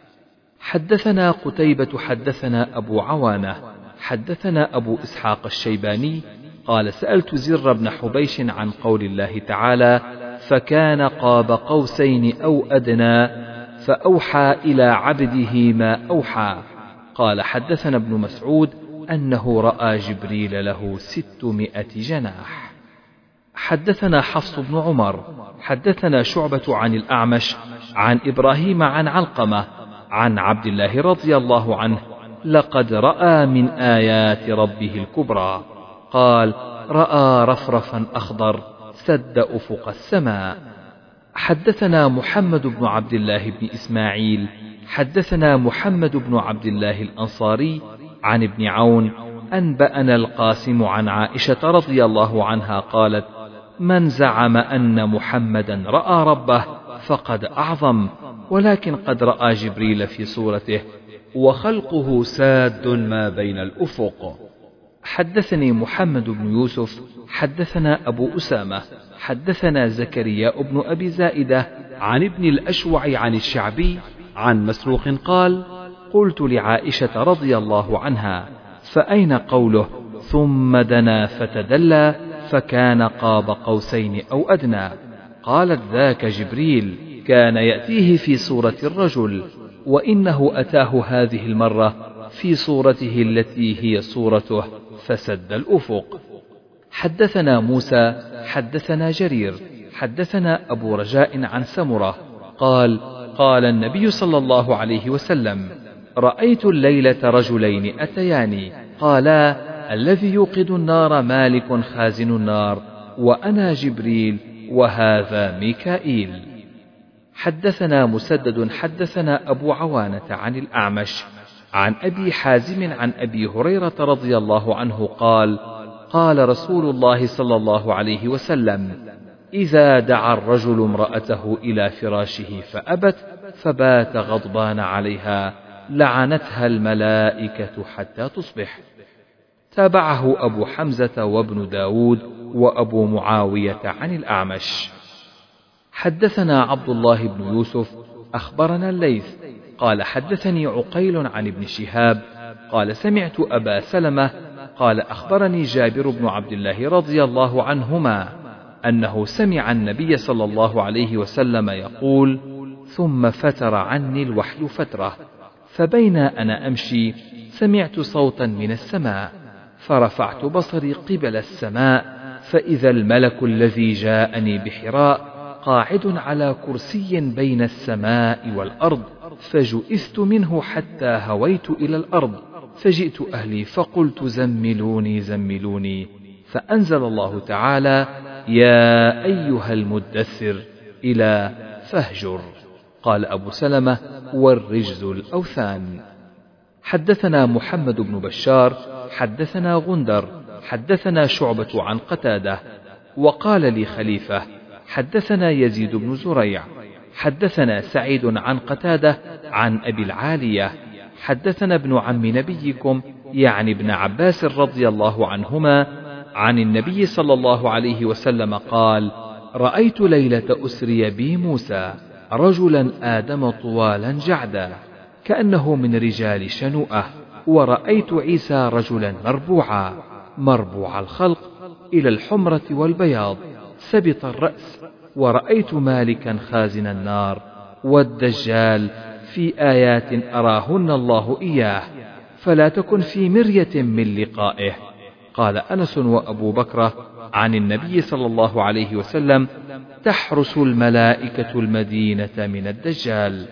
حدثنا قتيبة حدثنا أبو عوانة حدثنا أبو إسحاق الشيباني قال: سألت زر بن حبيش عن قول الله تعالى: فكان قاب قوسين أو أدنى، فأوحى إلى عبده ما أوحى. قال: حدثنا ابن مسعود أنه رأى جبريل له 600 جناح. حدثنا حفص بن عمر حدثنا شعبة عن الأعمش عن إبراهيم عن علقمة عن عبد الله رضي الله عنه: لقد رأى من آيات ربه الكبرى. قال: رأى رفرفا أخضر سد أفق السماء. حدثنا محمد بن عبد الله بن إسماعيل حدثنا محمد بن عبد الله الأنصاري عن ابن عون أنبأنا القاسم عن عائشة رضي الله عنها قالت: من زعم أن محمدا رأى ربه فقد أعظم، ولكن قد رأى جبريل في صورته، وخلقه ساد ما بين الأفق. حدثني محمد بن يوسف حدثنا أبو أسامة حدثنا زكريا بن أبي زائدة عن ابن الأشوع عن الشعبي عن مسروق قال: قلت لعائشة رضي الله عنها: فأين قوله ثم دنا فتدلى فكان قاب قوسين أو أدنى؟ قالت: ذاك جبريل كان يأتيه في صورة الرجل، وإنه أتاه هذه المرة في صورته التي هي صورته فسد الأفق. حدثنا موسى حدثنا جرير حدثنا أبو رجاء عن سمرة قال: قال النبي صلى الله عليه وسلم: رأيت الليلة رجلين أتياني قالا: الذي يوقد النار مالك خازن النار، وأنا جبريل وهذا ميكائيل. حدثنا مسدد حدثنا أبو عوانة عن الأعمش عن أبي حازم عن أبي هريرة رضي الله عنه قال: قال رسول الله صلى الله عليه وسلم: إذا دعا الرجل امرأته إلى فراشه فأبت فبات غضبان عليها لعنتها الملائكة حتى تصبح. تابعه أبو حمزة وابن داود وأبو معاوية عن الأعمش. حدثنا عبد الله بن يوسف أخبرنا الليث قال: حدثني عقيل عن ابن شهاب قال: سمعت أبا سلمة قال: أخبرني جابر بن عبد الله رضي الله عنهما أنه سمع النبي صلى الله عليه وسلم يقول: ثم فتر عني الوحي فترة، فبين أنا أمشي سمعت صوتا من السماء، فرفعت بصري قبل السماء، فإذا الملك الذي جاءني بحراء قاعد على كرسي بين السماء والأرض، فجئثت منه حتى هويت إلى الأرض، فجئت أهلي فقلت: زملوني زملوني، فأنزل الله تعالى: يا أيها المدثر إلى فاهجر. قال أبو سلمة: والرجز الأوثان. حدثنا محمد بن بشار حدثنا غندر حدثنا شعبة عن قتادة وقال لي خليفة: حدثنا يزيد بن زريع حدثنا سعيد عن قتادة عن أبي العالية حدثنا ابن عم نبيكم يعني ابن عباس رضي الله عنهما عن النبي صلى الله عليه وسلم قال: رأيت ليلة أسري بي موسى رجلا آدم طوالا جعدا كأنه من رجال شنوءة، ورأيت عيسى رجلا مربوع الخلق إلى الحمرة والبياض سبط الرأس، ورأيت مالكا خازن النار، والدجال في آيات أراهن الله إياه، فلا تكن في مرية من لقائه. قال أنس وأبو بكر عن النبي صلى الله عليه وسلم: تحرس الملائكة المدينة من الدجال.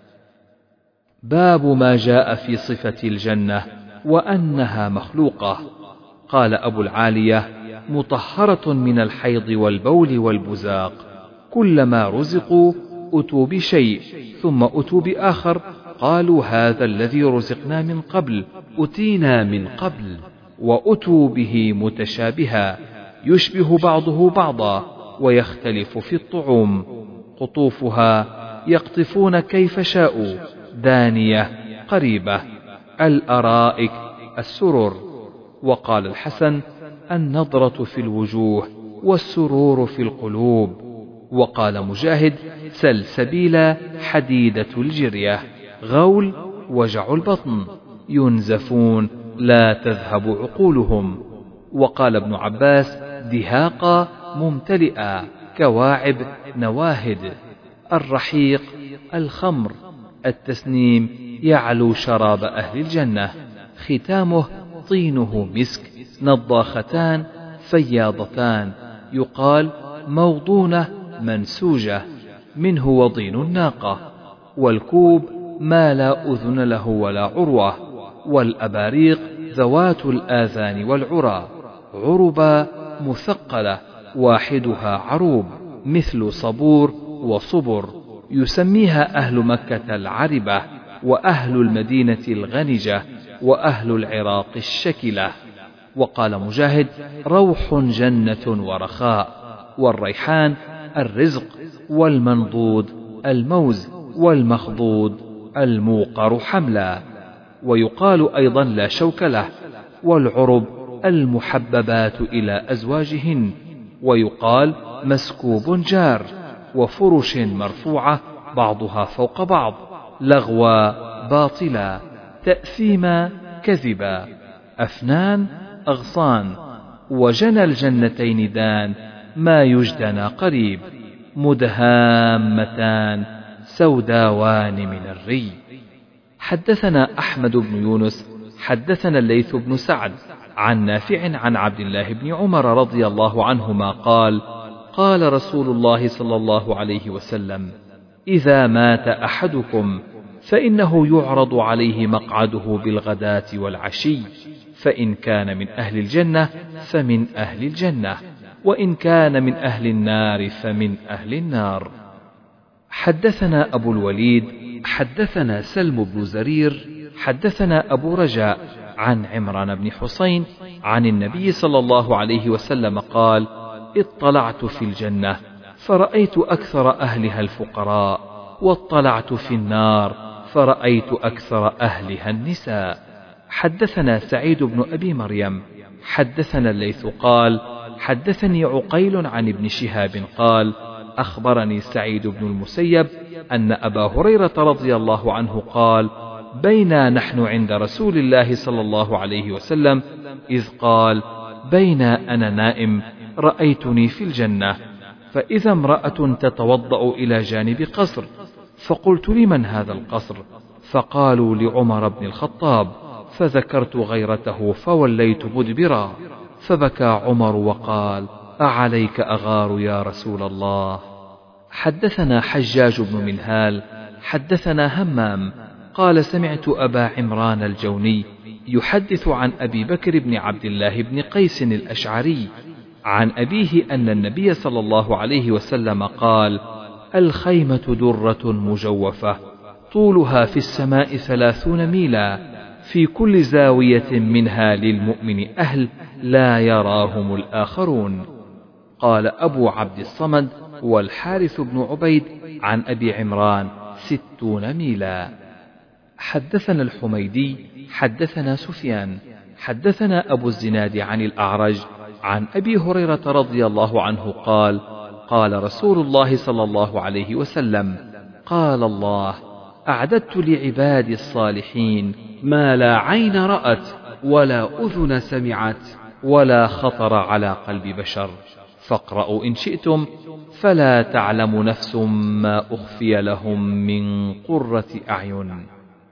باب ما جاء في صفة الجنة وأنها مخلوقة. قال أبو العالية: مطهرة من الحيض والبول والبزاق، كلما رزقوا أتوا بشيء ثم أتوا بآخر، قالوا: هذا الذي رزقنا من قبل أتينا من قبل، وأتوا به متشابها يشبه بعضه بعضا ويختلف في الطعوم، قطوفها يقطفون كيف شاءوا، دانية قريبة، الأرائك السرر. وقال الحسن: النضرة في الوجوه والسرور في القلوب. وقال مجاهد: سلسبيلا حديدة الجرية، غول وجع البطن، ينزفون لا تذهب عقولهم. وقال ابن عباس: دهاقا ممتلئا، كواعب نواهد، الرحيق الخمر، التسنيم يعلو شراب أهل الجنة، ختامه طينه مسك، نضاختان فياضتان، يقال موضونة منسوجة، منه وضين الناقة، والكوب ما لا أذن له ولا عروة، والأباريق ذوات الآذان والعرى، عربا مثقلة، واحدها عروب مثل صبور وصبر، يسميها أهل مكة العربة، وأهل المدينة الغنجة، وأهل العراق الشكلة. وقال مجاهد: روح جنة ورخاء. والريحان الرزق، والمنضود الموز، والمخضود الموقر حملا. ويقال أيضا لا شوك له. والعرب المحببات إلى أزواجهن. ويقال مسكوب جار. وفرش مرفوعة بعضها فوق بعض، لغوا باطلا، تأثيما كذبا، أفنان أغصان. وجنى الجنتين دان، ما يجدنى قريب، مدهامتان سوداوان من الري. حدثنا أحمد بن يونس حدثنا الليث بن سعد عن نافع عن عبد الله بن عمر رضي الله عنهما قال: قال رسول الله صلى الله عليه وسلم: إذا مات أحدكم فإنه يعرض عليه مقعده بالغداة والعشي، فإن كان من أهل الجنة فمن أهل الجنة، وإن كان من أهل النار فمن أهل النار. حدثنا أبو الوليد حدثنا سلم بن زرير حدثنا أبو رجاء عن عمران بن حسين عن النبي صلى الله عليه وسلم قال: اطلعت في الجنة فرأيت أكثر أهلها الفقراء، واطلعت في النار فرأيت أكثر أهلها النساء. حدثنا سعيد بن أبي مريم حدثنا الليث قال: حدثني عقيل عن ابن شهاب قال: أخبرني سعيد بن المسيب أن أبا هريرة رضي الله عنه قال: بينا نحن عند رسول الله صلى الله عليه وسلم إذ قال: بينا أنا نائم رأيتني في الجنة، فإذا امرأة تتوضأ إلى جانب قصر، فقلت: لمن هذا القصر؟ فقالوا: لعمر بن الخطاب، فذكرت غيرته فوليت مدبرا، فبكى عمر وقال: أعليك أغار يا رسول الله. حدثنا حجاج بن منهال حدثنا همام قال: سمعت أبا عمران الجوني يحدث عن أبي بكر بن عبد الله بن قيس الأشعري عن أبيه أن النبي صلى الله عليه وسلم قال: الخيمة درة مجوفة طولها في السماء 30 ميلا، في كل زاوية منها للمؤمن أهل لا يراهم الآخرون. قال أبو عبد الصمد والحارث بن عبيد عن أبي عمران 60 ميلا. حدثنا الحميدي حدثنا سفيان حدثنا أبو الزناد عن الأعرج عن أبي هريرة رضي الله عنه قال: قال رسول الله صلى الله عليه وسلم: قال الله: أعددت لعبادي الصالحين ما لا عين رأت ولا أذن سمعت ولا خطر على قلب بشر، فاقرأوا إن شئتم، فلا تعلم نفس ما أخفي لهم من قرة أعين.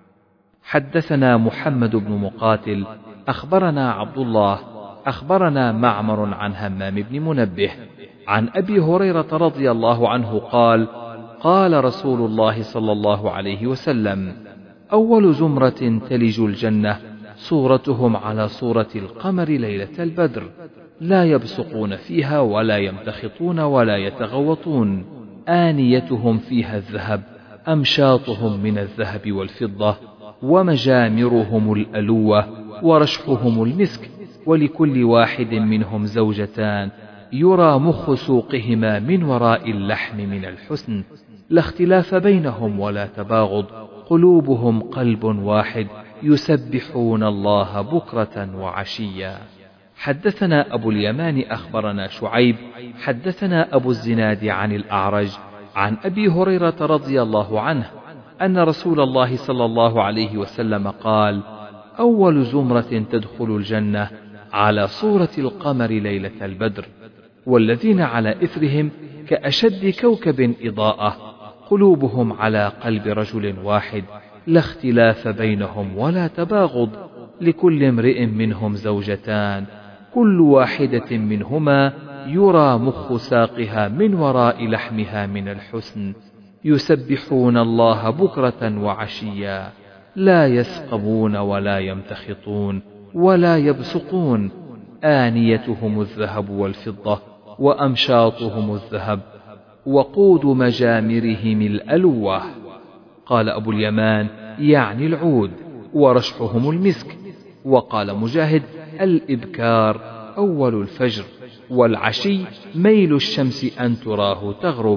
حدثنا محمد بن مقاتل أخبرنا عبد الله أخبرنا معمر عن همام بن منبه عن أبي هريرة رضي الله عنه قال: قال رسول الله صلى الله عليه وسلم: أول زمرة تلج الجنة صورتهم على صورة القمر ليلة البدر، لا يبصقون فيها ولا يمتخطون ولا يتغوطون، آنيتهم فيها الذهب، أمشاطهم من الذهب والفضة، ومجامرهم الألوة، ورشحهم المسك، ولكل واحد منهم زوجتان يرى مخ سوقهما من وراء اللحم من الحسن، لا اختلاف بينهم ولا تباغض، قلوبهم قلب واحد، يسبحون الله بكرة وعشيا. حدثنا أبو اليمان أخبرنا شعيب حدثنا أبو الزناد عن الأعرج عن أبي هريرة رضي الله عنه أن رسول الله صلى الله عليه وسلم قال: أول زمرة تدخل الجنة على صورة القمر ليلة البدر، والذين على إثرهم كأشد كوكب إضاءة، قلوبهم على قلب رجل واحد، لا اختلاف بينهم ولا تباغض، لكل امرئ منهم زوجتان، كل واحدة منهما يرى مخ ساقها من وراء لحمها من الحسن، يسبحون الله بكرة وعشيا، لا يسقمون ولا يمتخطون ولا يبصقون، آنيتهم الذهب والفضة، وأمشاطهم الذهب، وقود مجامرهم الألوة. قال أبو اليمان: يعني العود، ورشحهم المسك. وقال مجاهد: الإبكار أول الفجر، والعشي ميل الشمس أن تراه تغرب.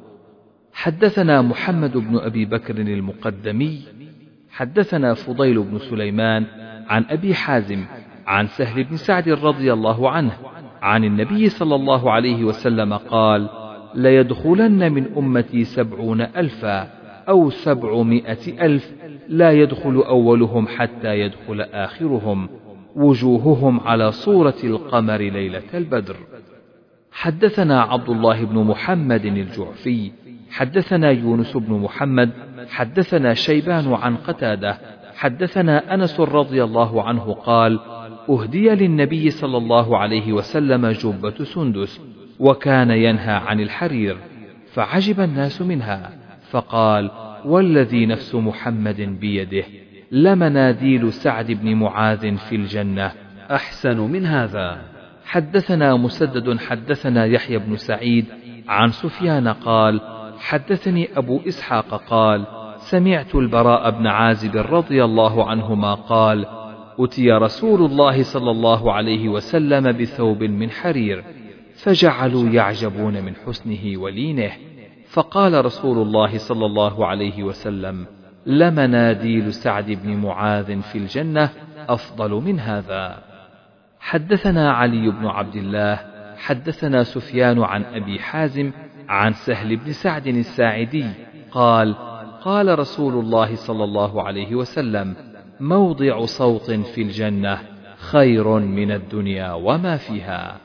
حدثنا محمد بن أبي بكر المقدمي حدثنا فضيل بن سليمان عن أبي حازم عن سهل بن سعد رضي الله عنه عن النبي صلى الله عليه وسلم قال: ليدخلن من أمتي 70,000 أو 700,000 لا يدخل أولهم حتى يدخل آخرهم، وجوههم على صورة القمر ليلة البدر. حدثنا عبد الله بن محمد الجعفي حدثنا يونس بن محمد حدثنا شيبان عن قتادة حدثنا أنس رضي الله عنه قال: أهدي للنبي صلى الله عليه وسلم جبة سندس، وكان ينهى عن الحرير، فعجب الناس منها، فقال: والذي نفس محمد بيده لمناديل سعد بن معاذ في الجنة أحسن من هذا. حدثنا مسدد حدثنا يحيى بن سعيد عن سفيان قال: حدثني أبو إسحاق قال: سمعت البراء بن عازب رضي الله عنهما قال: أتي رسول الله صلى الله عليه وسلم بثوب من حرير، فجعلوا يعجبون من حسنه ولينه، فقال رسول الله صلى الله عليه وسلم: لمناديل سعد بن معاذ في الجنة أفضل من هذا. حدثنا علي بن عبد الله حدثنا سفيان عن أبي حازم عن سهل بن سعد الساعدي قال: قال رسول الله صلى الله عليه وسلم: موضع صوت في الجنة خير من الدنيا وما فيها.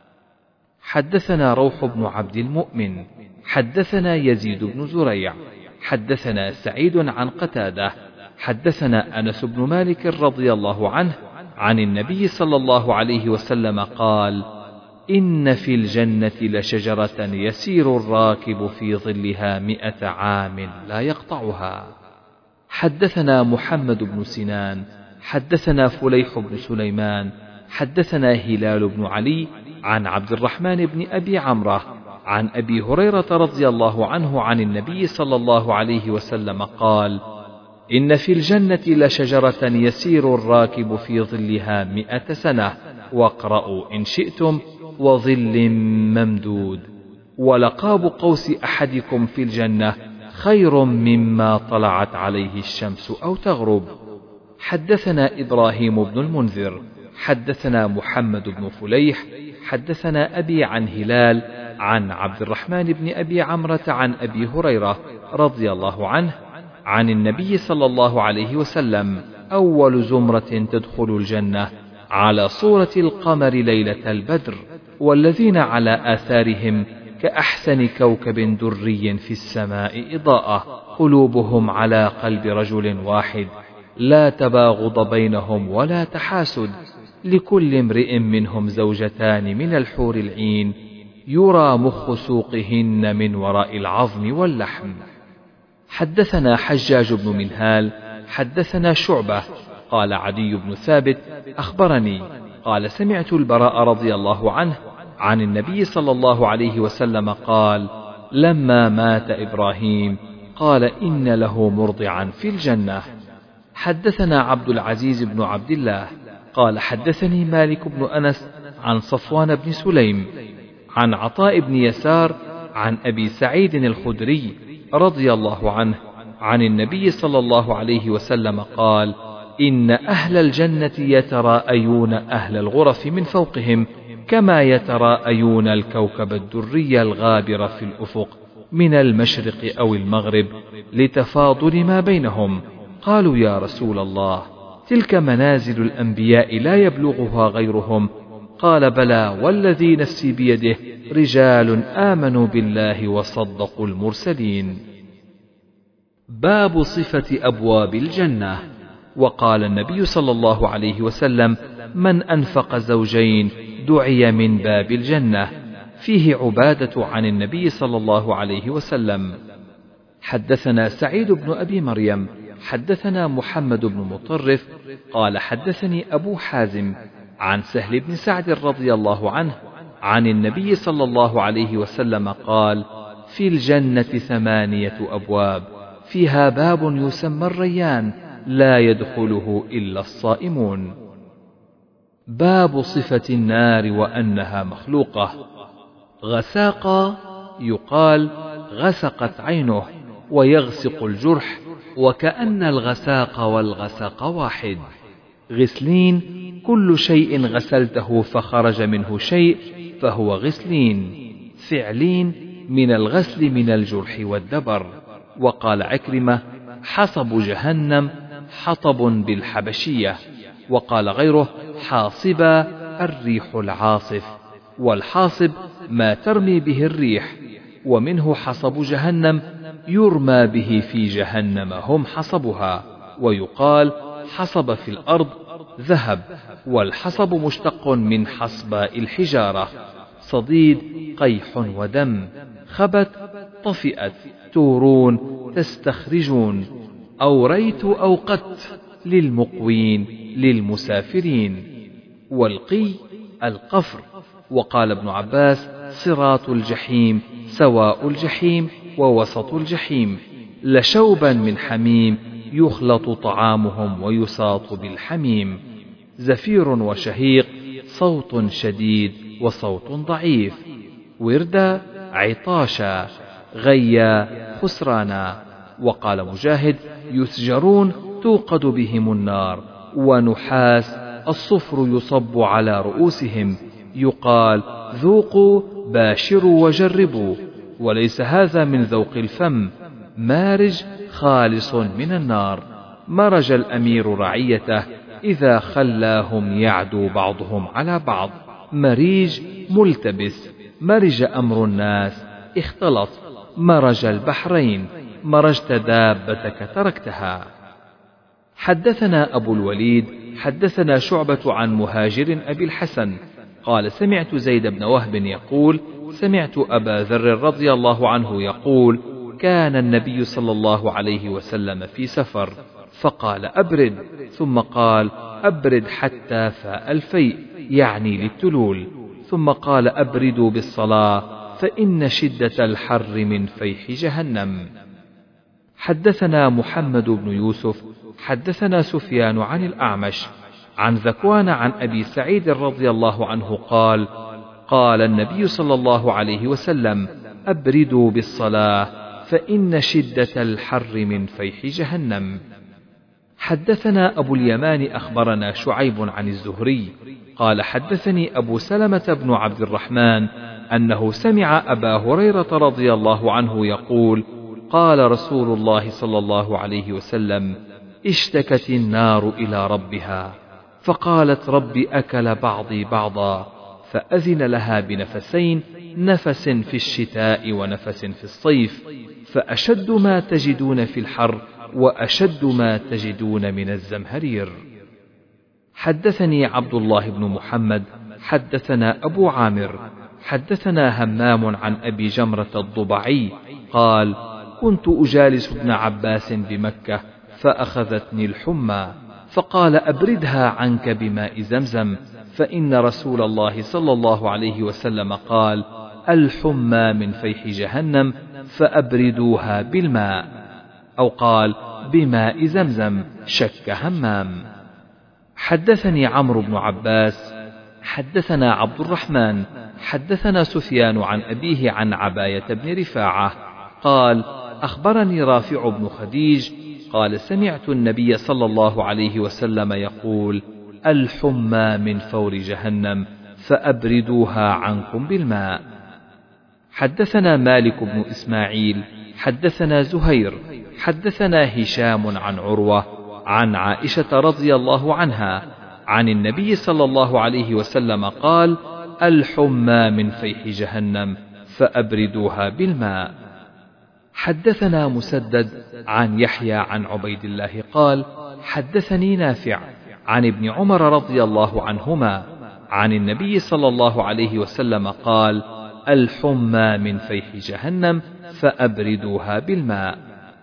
حدثنا روح بن عبد المؤمن حدثنا يزيد بن زريع حدثنا سعيد عن قتادة حدثنا أنس بن مالك رضي الله عنه عن النبي صلى الله عليه وسلم قال: إن في الجنة لشجرة يسير الراكب في ظلها 100 عام لا يقطعها. حدثنا محمد بن سنان حدثنا فليح بن سليمان حدثنا هلال بن علي عن عبد الرحمن بن أبي عمرة عن أبي هريرة رضي الله عنه عن النبي صلى الله عليه وسلم قال: إن في الجنة لشجرة يسير الراكب في ظلها 100 سنة، واقرأوا إن شئتم: وظل ممدود. ولقاب قوس أحدكم في الجنة خير مما طلعت عليه الشمس أو تغرب. حدثنا إبراهيم بن المنذر حدثنا محمد بن فليح حدثنا أبي عن هلال عن عبد الرحمن بن أبي عمرة عن أبي هريرة رضي الله عنه عن النبي صلى الله عليه وسلم: أول زمرة تدخل الجنة على صورة القمر ليلة البدر، والذين على آثارهم كأحسن كوكب دري في السماء إضاءة، قلوبهم على قلب رجل واحد، لا تباغض بينهم ولا تحاسد، لكل امرئ منهم زوجتان من الحور العين، يرى مخ سوقهن من وراء العظم واللحم. حدثنا حجاج بن منهال حدثنا شعبة قال: عدي بن ثابت أخبرني قال: سمعت البراء رضي الله عنه عن النبي صلى الله عليه وسلم قال: لما مات إبراهيم قال: إن له مرضعا في الجنة. حدثنا عبد العزيز بن عبد الله قال: حدثني مالك بن أنس عن صفوان بن سليم عن عطاء بن يسار عن أبي سعيد الخدري رضي الله عنه عن النبي صلى الله عليه وسلم قال: إن أهل الجنة يتراءيون أهل الغرف من فوقهم كما يتراءيون الكوكب الدري الغابر في الأفق من المشرق أو المغرب، لتفاضل ما بينهم. قالوا: يا رسول الله، تلك منازل الأنبياء لا يبلغها غيرهم. قال: بلى والذي نفسي بيده، رجال آمنوا بالله وصدقوا المرسلين. باب صفة أبواب الجنة. وقال النبي صلى الله عليه وسلم: من أنفق زوجين دعي من باب الجنة. فيه عبادة عن النبي صلى الله عليه وسلم. حدثنا سعيد بن أبي مريم حدثنا محمد بن مطرف قال: حدثني أبو حازم عن سهل بن سعد رضي الله عنه عن النبي صلى الله عليه وسلم قال: في الجنة 8 أبواب، فيها باب يسمى الريان لا يدخله إلا الصائمون. باب صفة النار وأنها مخلوقة. غساقا يقال غسقت عينه، ويغسق الجرح، وكأن الغساق والغسق واحد. غسلين كل شيء غسلته فخرج منه شيء فهو غسلين. فعلين من الغسل من الجرح والدبر. وقال عكرمة: حصب جهنم حطب بالحبشية. وقال غيره: حاصبا الريح العاصف، والحاصب ما ترمي به الريح. ومنه حصب جهنم يرمى به في جهنم هم حصبها. ويقال حصب في الأرض ذهب، والحصب مشتق من حصباء الحجارة. صديد قيح ودم. خبت طفئت. تورون تستخرجون. أوريت أوقدت للمقوين للمسافرين. والقي القفر. وقال ابن عباس: صراط الجحيم سواء الجحيم ووسط الجحيم، لشوبا من حميم يخلط طعامهم ويساط بالحميم. زفير وشهيق صوت شديد وصوت ضعيف. وردا عطاشا. غيا خسرانا. وقال مجاهد: يسجرون توقد بهم النار. ونحاس الصفر يصب على رؤوسهم. يقال: ذوقوا باشروا وجربوا. وليس هذا من ذوق الفم. مارج خالص من النار. مرج الأمير رعيته إذا خلاهم يعدو بعضهم على بعض. مريج ملتبس. مرج أمر الناس اختلط. مرج البحرين. مرجت دابتك تركتها. حدثنا أبو الوليد حدثنا شعبة عن مهاجر أبي الحسن قال: سمعت زيد بن وهب يقول: سمعت أبا ذر رضي الله عنه يقول: كان النبي صلى الله عليه وسلم في سفر، فقال: أبرد، ثم قال: أبرد حتى فاء الفيء، يعني للتلول، ثم قال: أبردوا بالصلاة فإن شدة الحر من فيح جهنم. حدثنا محمد بن يوسف حدثنا سفيان عن الأعمش عن ذكوان عن أبي سعيد رضي الله عنه قال: قال النبي صلى الله عليه وسلم: أبردوا بالصلاة فإن شدة الحر من فيح جهنم. حدثنا أبو اليمان أخبرنا شعيب عن الزهري قال: حدثني أبو سلمة بن عبد الرحمن أنه سمع أبا هريرة رضي الله عنه يقول: قال رسول الله صلى الله عليه وسلم: اشتكت النار إلى ربها فقالت: رب أكل بعضي بعضا، فأذن لها بنفسين، نفس في الشتاء ونفس في الصيف، فأشد ما تجدون في الحر وأشد ما تجدون من الزمهرير. حدثني عبد الله بن محمد حدثنا أبو عامر حدثنا همام عن أبي جمرة الضبعي قال: كنت أجالس ابن عباس بمكة فأخذتني الحمى، فقال: أبردها عنك بماء زمزم، فإن رسول الله صلى الله عليه وسلم قال: الحمى من فيح جهنم فأبردوها بالماء، أو قال: بماء زمزم. شك همام. حدثني عمرو بن عباس حدثنا عبد الرحمن حدثنا سفيان عن أبيه عن عباية بن رفاعة قال: أخبرني رافع بن خديج قال: سمعت النبي صلى الله عليه وسلم يقول: الحمى من فور جهنم فأبردوها عنكم بالماء. حدثنا مالك بن إسماعيل حدثنا زهير حدثنا هشام عن عروة عن عائشة رضي الله عنها عن النبي صلى الله عليه وسلم قال: الحمى من فيح جهنم فأبردوها بالماء. حدثنا مسدد عن يحيى عن عبيد الله قال: حدثني نافع عن ابن عمر رضي الله عنهما عن النبي صلى الله عليه وسلم قال: الحمى من فيح جهنم فأبردوها بالماء.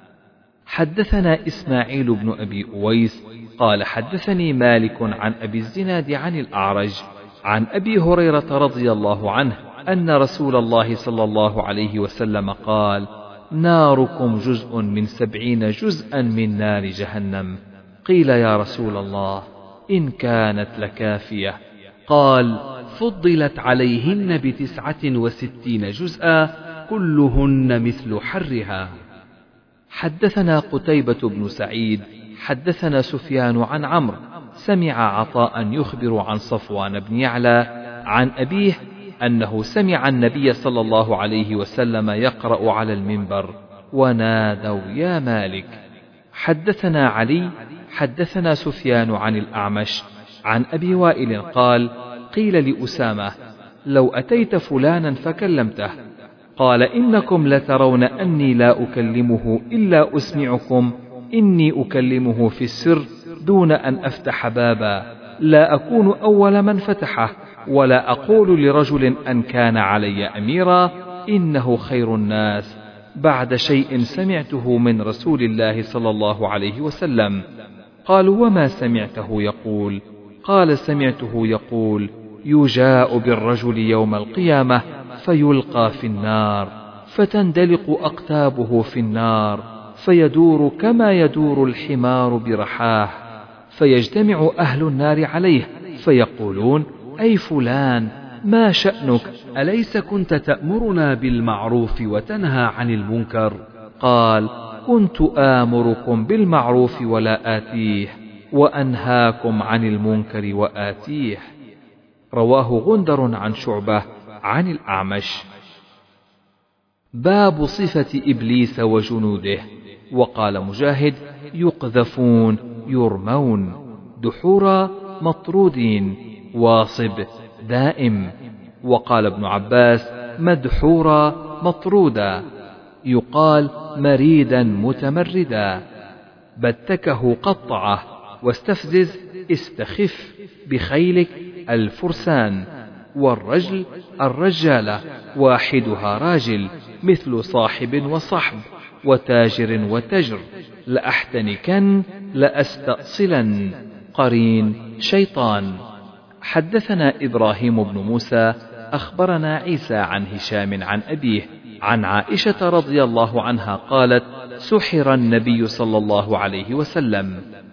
حدثنا إسماعيل بن أبي أويس قال: حدثني مالك عن أبي الزناد عن الأعرج عن أبي هريرة رضي الله عنه أن رسول الله صلى الله عليه وسلم قال: ناركم جزء من 70 جزءا من نار جهنم. قيل يا رسول الله إن كانت لكافية؟ قال فضلت عليهن ب69 جزءا كلهن مثل حرها. حدثنا قتيبة بن سعيد حدثنا سفيان عن عمرو سمع عطاء يخبر عن صفوان بن يعلى عن أبيه أنه سمع النبي صلى الله عليه وسلم يقرأ على المنبر ونادوا يا مالك. حدثنا علي حدثنا سفيان عن الأعمش عن أبي وائل قال قيل لأسامة لو أتيت فلانا فكلمته قال إنكم لترون أني لا أكلمه إلا أسمعكم إني أكلمه في السر دون أن أفتح بابا لا أكون أول من فتحه ولا أقول لرجل أن كان علي أميرا إنه خير الناس بعد شيء سمعته من رسول الله صلى الله عليه وسلم. قالوا وما سمعته يقول؟ قال سمعته يقول يجاء بالرجل يوم القيامة فيلقى في النار فتندلق أقتابه في النار فيدور كما يدور الحمار برحاه فيجتمع أهل النار عليه فيقولون أي فلان ما شأنك؟ أليس كنت تأمرنا بالمعروف وتنهى عن المنكر؟ قال كنت آمركم بالمعروف ولا آتيه وأنهاكم عن المنكر وآتيه. رواه غندر عن شعبة عن الأعمش. باب صفة إبليس وجنوده. وقال مجاهد يقذفون يرمون دحورا مطرودين واصب دائم. وقال ابن عباس مدحورا مطرودا يقال مريدا متمردا. بتكه قطعه واستفزز استخف بخيلك الفرسان. والرجل الرجالة واحدها راجل مثل صاحب وصحب وتاجر وتجر. لأحتنكن لأستأصلن قرين شيطان. حدثنا إبراهيم بن موسى أخبرنا عيسى عن هشام عن أبيه عن عائشة رضي الله عنها قالت سحر النبي صلى الله عليه وسلم.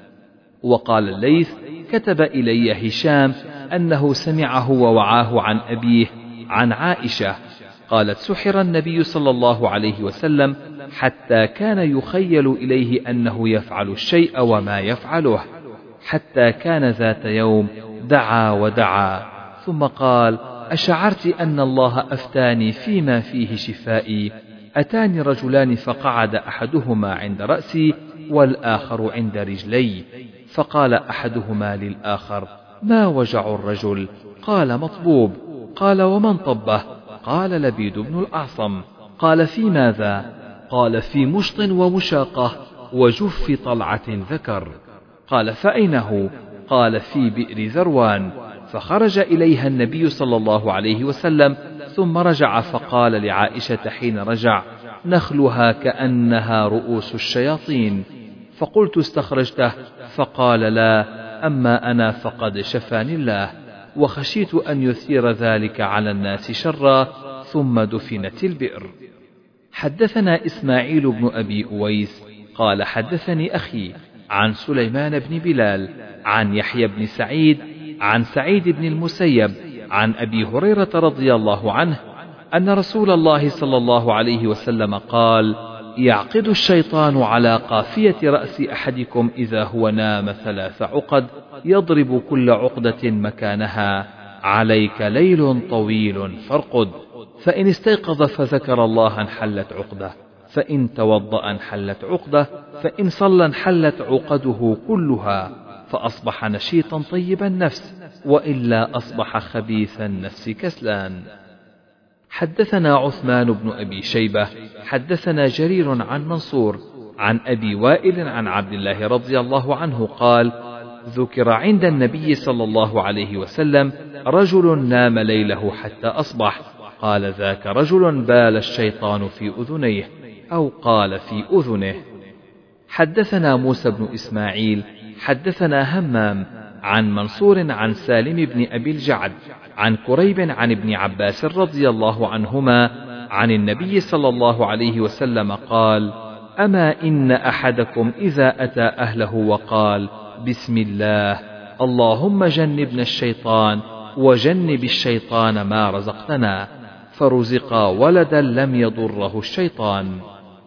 وقال الليث كتب إلي هشام أنه سمعه ووعاه عن أبيه عن عائشة قالت سحر النبي صلى الله عليه وسلم حتى كان يخيل إليه أنه يفعل الشيء وما يفعله حتى كان ذات يوم دعا ودعا ثم قال أشعرت أن الله أفتاني فيما فيه شفائي؟ أتاني رجلان فقعد أحدهما عند رأسي والآخر عند رجلي فقال أحدهما للآخر ما وجع الرجل؟ قال مطبوب. قال ومن طبه؟ قال لبيد بن الأعصم. قال في ماذا؟ قال في مشط ومشاقة وجف طلعة ذكر. قال فأين هو؟ قال في بئر ذروان. فخرج إليها النبي صلى الله عليه وسلم ثم رجع فقال لعائشة حين رجع نخلها كأنها رؤوس الشياطين. فقلت استخرجته؟ فقال لا أما أنا فقد شفاني الله وخشيت أن يثير ذلك على الناس شرا. ثم دفنت البئر. حدثنا إسماعيل بن أبي أويس قال حدثني أخي عن سليمان بن بلال عن يحيى بن سعيد عن سعيد بن المسيب عن أبي هريرة رضي الله عنه أن رسول الله صلى الله عليه وسلم قال يعقد الشيطان على قافية رأس أحدكم إذا هو نام 3 عقد يضرب كل عقدة مكانها عليك ليل طويل فارقد فإن استيقظ فذكر الله انحلت عقدة فإن توضأ انحلت عقدة فإن صلى انحلت عقده كلها فأصبح نشيطا طيب النفس وإلا أصبح خبيث النفس كسلان. حدثنا عثمان بن أبي شيبة حدثنا جرير عن منصور عن أبي وائل عن عبد الله رضي الله عنه قال ذكر عند النبي صلى الله عليه وسلم رجل نام ليله حتى أصبح قال ذاك رجل بال الشيطان في أذنيه أو قال في أذنه. حدثنا موسى بن إسماعيل حدثنا همام عن منصور عن سالم بن أبي الجعد عن كريب عن ابن عباس رضي الله عنهما عن النبي صلى الله عليه وسلم قال: أما إن أحدكم إذا أتى أهله وقال: بسم الله اللهم جنبنا الشيطان وجنب الشيطان ما رزقتنا، فرزق ولدا لم يضره الشيطان.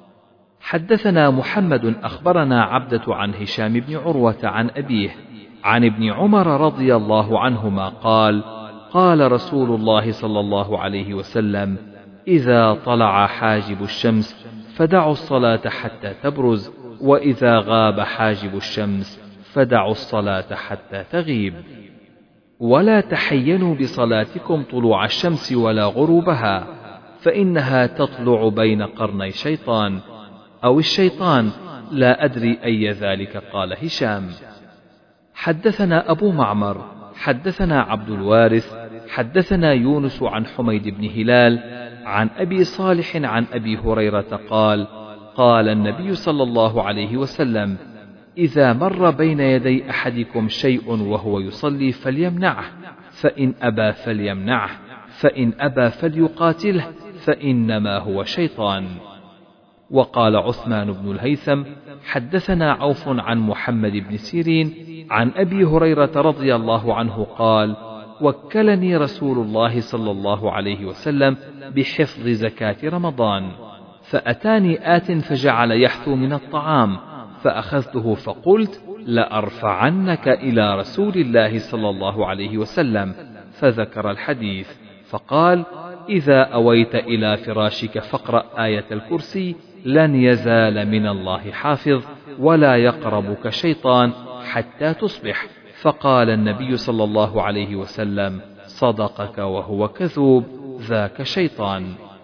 حدثنا محمد أخبرنا عبدة عن هشام بن عروة عن أبيه عن ابن عمر رضي الله عنهما قال: قال رسول الله صلى الله عليه وسلم: إذا طلع حاجب الشمس فدعوا الصلاة حتى تبرز، وإذا غاب حاجب الشمس فدعوا الصلاة حتى تغيب. ولا تحينوا بصلاتكم طلوع الشمس ولا غروبها، فإنها تطلع بين قرني شيطان أو الشيطان، لا أدري أي ذلك. قال هشام. حدثنا أبو معمر حدثنا عبد الوارث حدثنا يونس عن حميد بن هلال عن أبي صالح عن أبي هريرة قال: قال النبي صلى الله عليه وسلم: إذا مر بين يدي أحدكم شيء وهو يصلي فليمنعه، فإن أبى فليمنعه، فإن أبى فليقاتله، فإنما هو شيطان. وقال عثمان بن الهيثم: حدثنا عوف عن محمد بن سيرين عن أبي هريرة رضي الله عنه قال: وكلني رسول الله صلى الله عليه وسلم بحفظ زكاة رمضان، فأتاني آت فجعل يحثو من الطعام، فأخذته فقلت: لأرفعنك إلى رسول الله صلى الله عليه وسلم، فذكر الحديث، فقال: إذا أويت إلى فراشك فاقرأ آية الكرسي، لن يزال من الله حافظ، ولا يقربك شيطان حتى تصبح. فقال النبي صلى الله عليه وسلم: صدقك وهو كذوب، ذاك شيطان.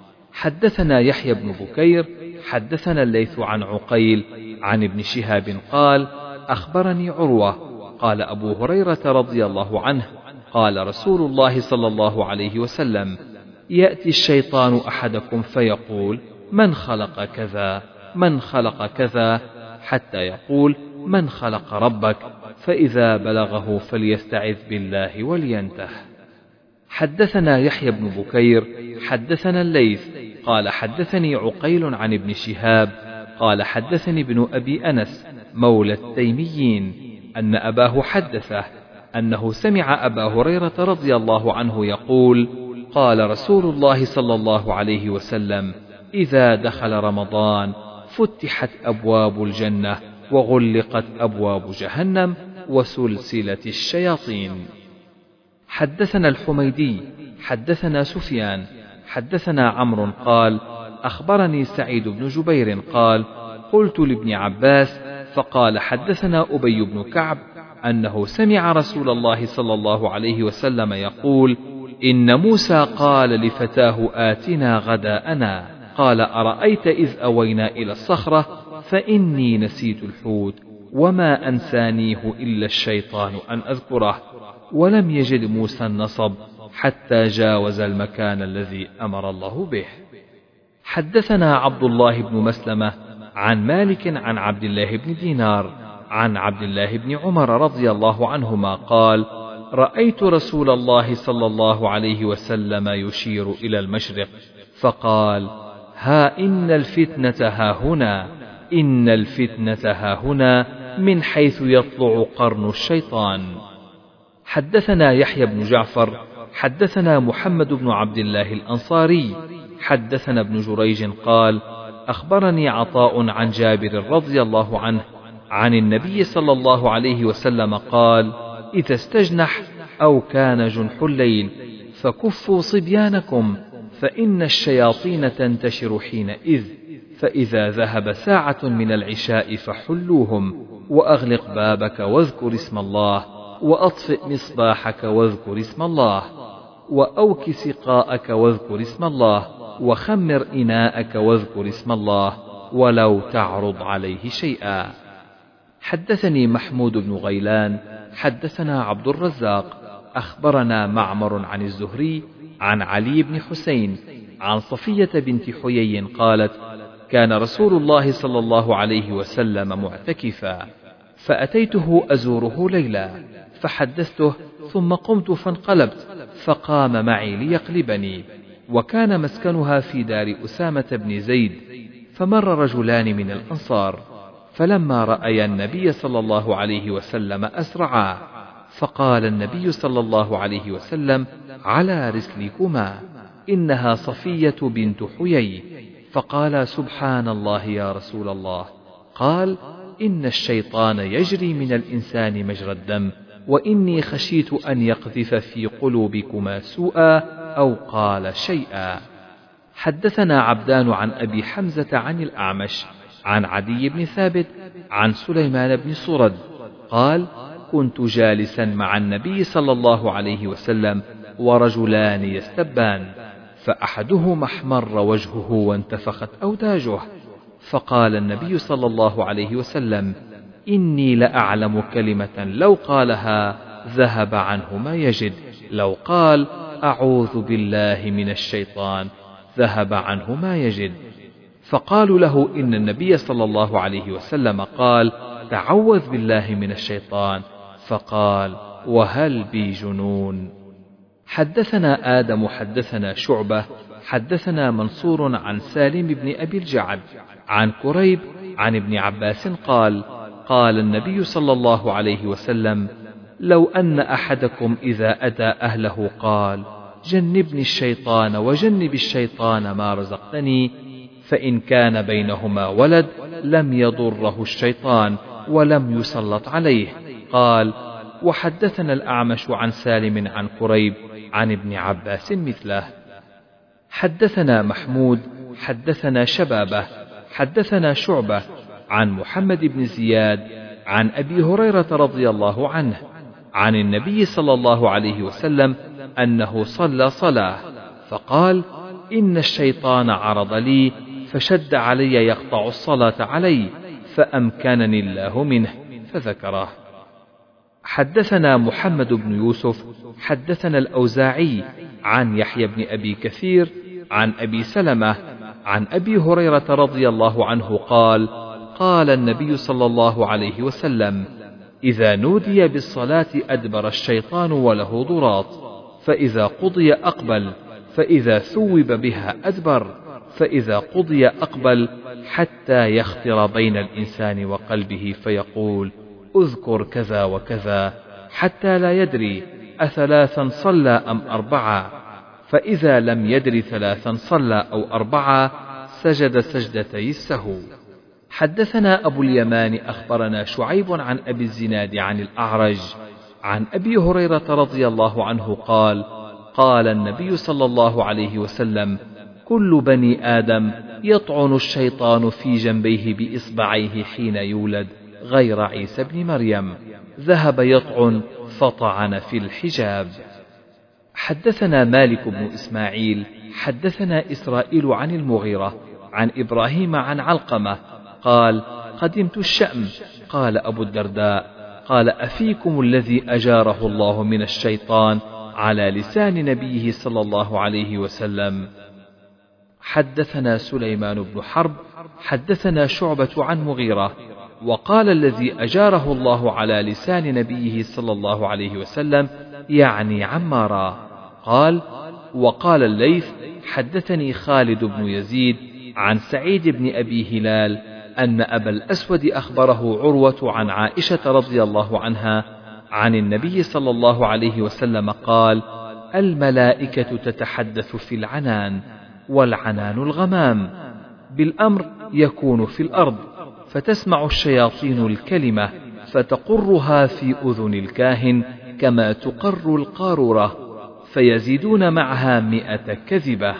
حدثنا يحيى بن بكير حدثنا الليث عن عقيل عن ابن شهاب قال: أخبرني عروة قال أبو هريرة رضي الله عنه: قال رسول الله صلى الله عليه وسلم: يأتي الشيطان أحدكم فيقول: من خلق كذا، من خلق كذا، حتى يقول: من خلق ربك، فإذا بلغه فليستعذ بالله ولينته. حدثنا يحيى بن بكير حدثنا الليث قال: حدثني عقيل عن ابن شهاب قال: حدثني ابن أبي أنس مولى التيميين أن أباه حدثه أنه سمع أبا هريرة رضي الله عنه يقول: قال رسول الله صلى الله عليه وسلم: إذا دخل رمضان فتحت أبواب الجنة وغلقت أبواب جهنم وسلسلة الشياطين. حدثنا الحميدي حدثنا سفيان حدثنا عمرو قال: أخبرني سعيد بن جبير قال: قلت لابن عباس فقال: حدثنا أبي بن كعب أنه سمع رسول الله صلى الله عليه وسلم يقول: إن موسى قال لفتاه آتنا غداءنا، قال: أرأيت إذ أوينا إلى الصخرة فإني نسيت الحوت وما أنسانيه إلا الشيطان أن أذكره. ولم يجد موسى النصب حتى جاوز المكان الذي أمر الله به. حدثنا عبد الله بن مسلمة عن مالك عن عبد الله بن دينار عن عبد الله بن عمر رضي الله عنهما قال: رأيت رسول الله صلى الله عليه وسلم يشير إلى المشرق فقال: ها إن الفتنة هاهنا، إن الفتنة هاهنا، من حيث يطلع قرن الشيطان. حدثنا يحيى بن جعفر حدثنا محمد بن عبد الله الأنصاري حدثنا ابن جريج قال: أخبرني عطاء عن جابر رضي الله عنه عن النبي صلى الله عليه وسلم قال: إذا استجنح أو كان جنح الليل فكفوا صبيانكم، فإن الشياطين تنتشر حينئذ، فإذا ذهب ساعة من العشاء فحلوهم، وأغلق بابك واذكر اسم الله، وأطفئ مصباحك واذكر اسم الله، وأوك سقاءك واذكر اسم الله، وخمر إناءك واذكر اسم الله، ولو تعرض عليه شيئا. حدثني محمود بن غيلان حدثنا عبد الرزاق أخبرنا معمر عن الزهري عن علي بن حسين عن صفية بنت حيي قالت: كان رسول الله صلى الله عليه وسلم معتكفا، فأتيته أزوره ليلا، فحدثته ثم قمت فانقلبت، فقام معي ليقلبني، وكان مسكنها في دار أسامة بن زيد، فمر رجلان من الأنصار، فلما رأيا النبي صلى الله عليه وسلم أسرعا، فقال النبي صلى الله عليه وسلم: على رسلكما، إنها صفية بنت حيي. فقال: سبحان الله يا رسول الله. قال: إن الشيطان يجري من الإنسان مجرى الدم، وإني خشيت أن يقذف في قلوبكما سوءا أو قال شيئا. حدثنا عبدان عن أبي حمزة عن الأعمش عن عدي بن ثابت عن سليمان بن صرد قال: كنت جالسا مع النبي صلى الله عليه وسلم ورجلان يستبان، فأحدهما احمر وجهه وانتفخت أوداجه، فقال النبي صلى الله عليه وسلم: إني لأعلم كلمة لو قالها ذهب عنه ما يجد، لو قال: أعوذ بالله من الشيطان، ذهب عنه ما يجد. فقالوا له: إن النبي صلى الله عليه وسلم قال: تعوذ بالله من الشيطان. فقال: وهل بي جنون؟ حدثنا آدم حدثنا شعبة حدثنا منصور عن سالم بن أبي الجعد عن كريب عن ابن عباس قال: قال النبي صلى الله عليه وسلم: لو أن أحدكم إذا أتى أهله قال: جنبني الشيطان وجنب الشيطان ما رزقتني، فإن كان بينهما ولد لم يضره الشيطان ولم يسلط عليه. قال: وحدثنا الأعمش عن سالم عن كريب عن ابن عباس مثله. حدثنا محمود حدثنا شبابه حدثنا شعبة عن محمد بن زياد عن أبي هريرة رضي الله عنه عن النبي صلى الله عليه وسلم أنه صلى صلاة فقال: إن الشيطان عرض لي فشد علي يقطع الصلاة علي، فأمكنني الله منه، فذكره. حدثنا محمد بن يوسف حدثنا الأوزاعي عن يحيى بن أبي كثير عن أبي سلمة عن أبي هريرة رضي الله عنه قال: قال النبي صلى الله عليه وسلم: إذا نودي بالصلاة أدبر الشيطان وله ضراط، فإذا قضي أقبل، فإذا ثوب بها أدبر، فإذا قضي أقبل، حتى يخطر بين الإنسان وقلبه فيقول: اذكر كذا وكذا، حتى لا يدري أثلاثا صلى أم أربعة، فإذا لم يدر ثلاثا صلى أو أربعة سجد سجدتي السهو. حدثنا أبو اليمان أخبرنا شعيب عن أبي الزناد عن الأعرج عن أبي هريرة رضي الله عنه قال: قال النبي صلى الله عليه وسلم: كل بني آدم يطعن الشيطان في جنبيه بإصبعيه حين يولد، غير عيسى بن مريم، ذهب يطعن فطعن في الحجاب. حدثنا مالك بن إسماعيل حدثنا إسرائيل عن المغيرة عن إبراهيم عن علقمة قال: قدمت الشأم. قال أبو الدرداء: قال: أفيكم الذي أجاره الله من الشيطان على لسان نبيه صلى الله عليه وسلم. حدثنا سليمان بن حرب حدثنا شعبة عن مغيرة وقال: الذي أجاره الله على لسان نبيه صلى الله عليه وسلم يعني عمارا. قال: وقال الليث: حدثني خالد بن يزيد عن سعيد بن أبي هلال أن أبا الأسود أخبره عروة عن عائشة رضي الله عنها عن النبي صلى الله عليه وسلم قال: الملائكة تتحدث في العنان، والعنان الغمام، بالأمر يكون في الأرض، فتسمع الشياطين الكلمة فتقرها في أذن الكاهن كما تقر القارورة، فيزيدون معها 100 كذبة.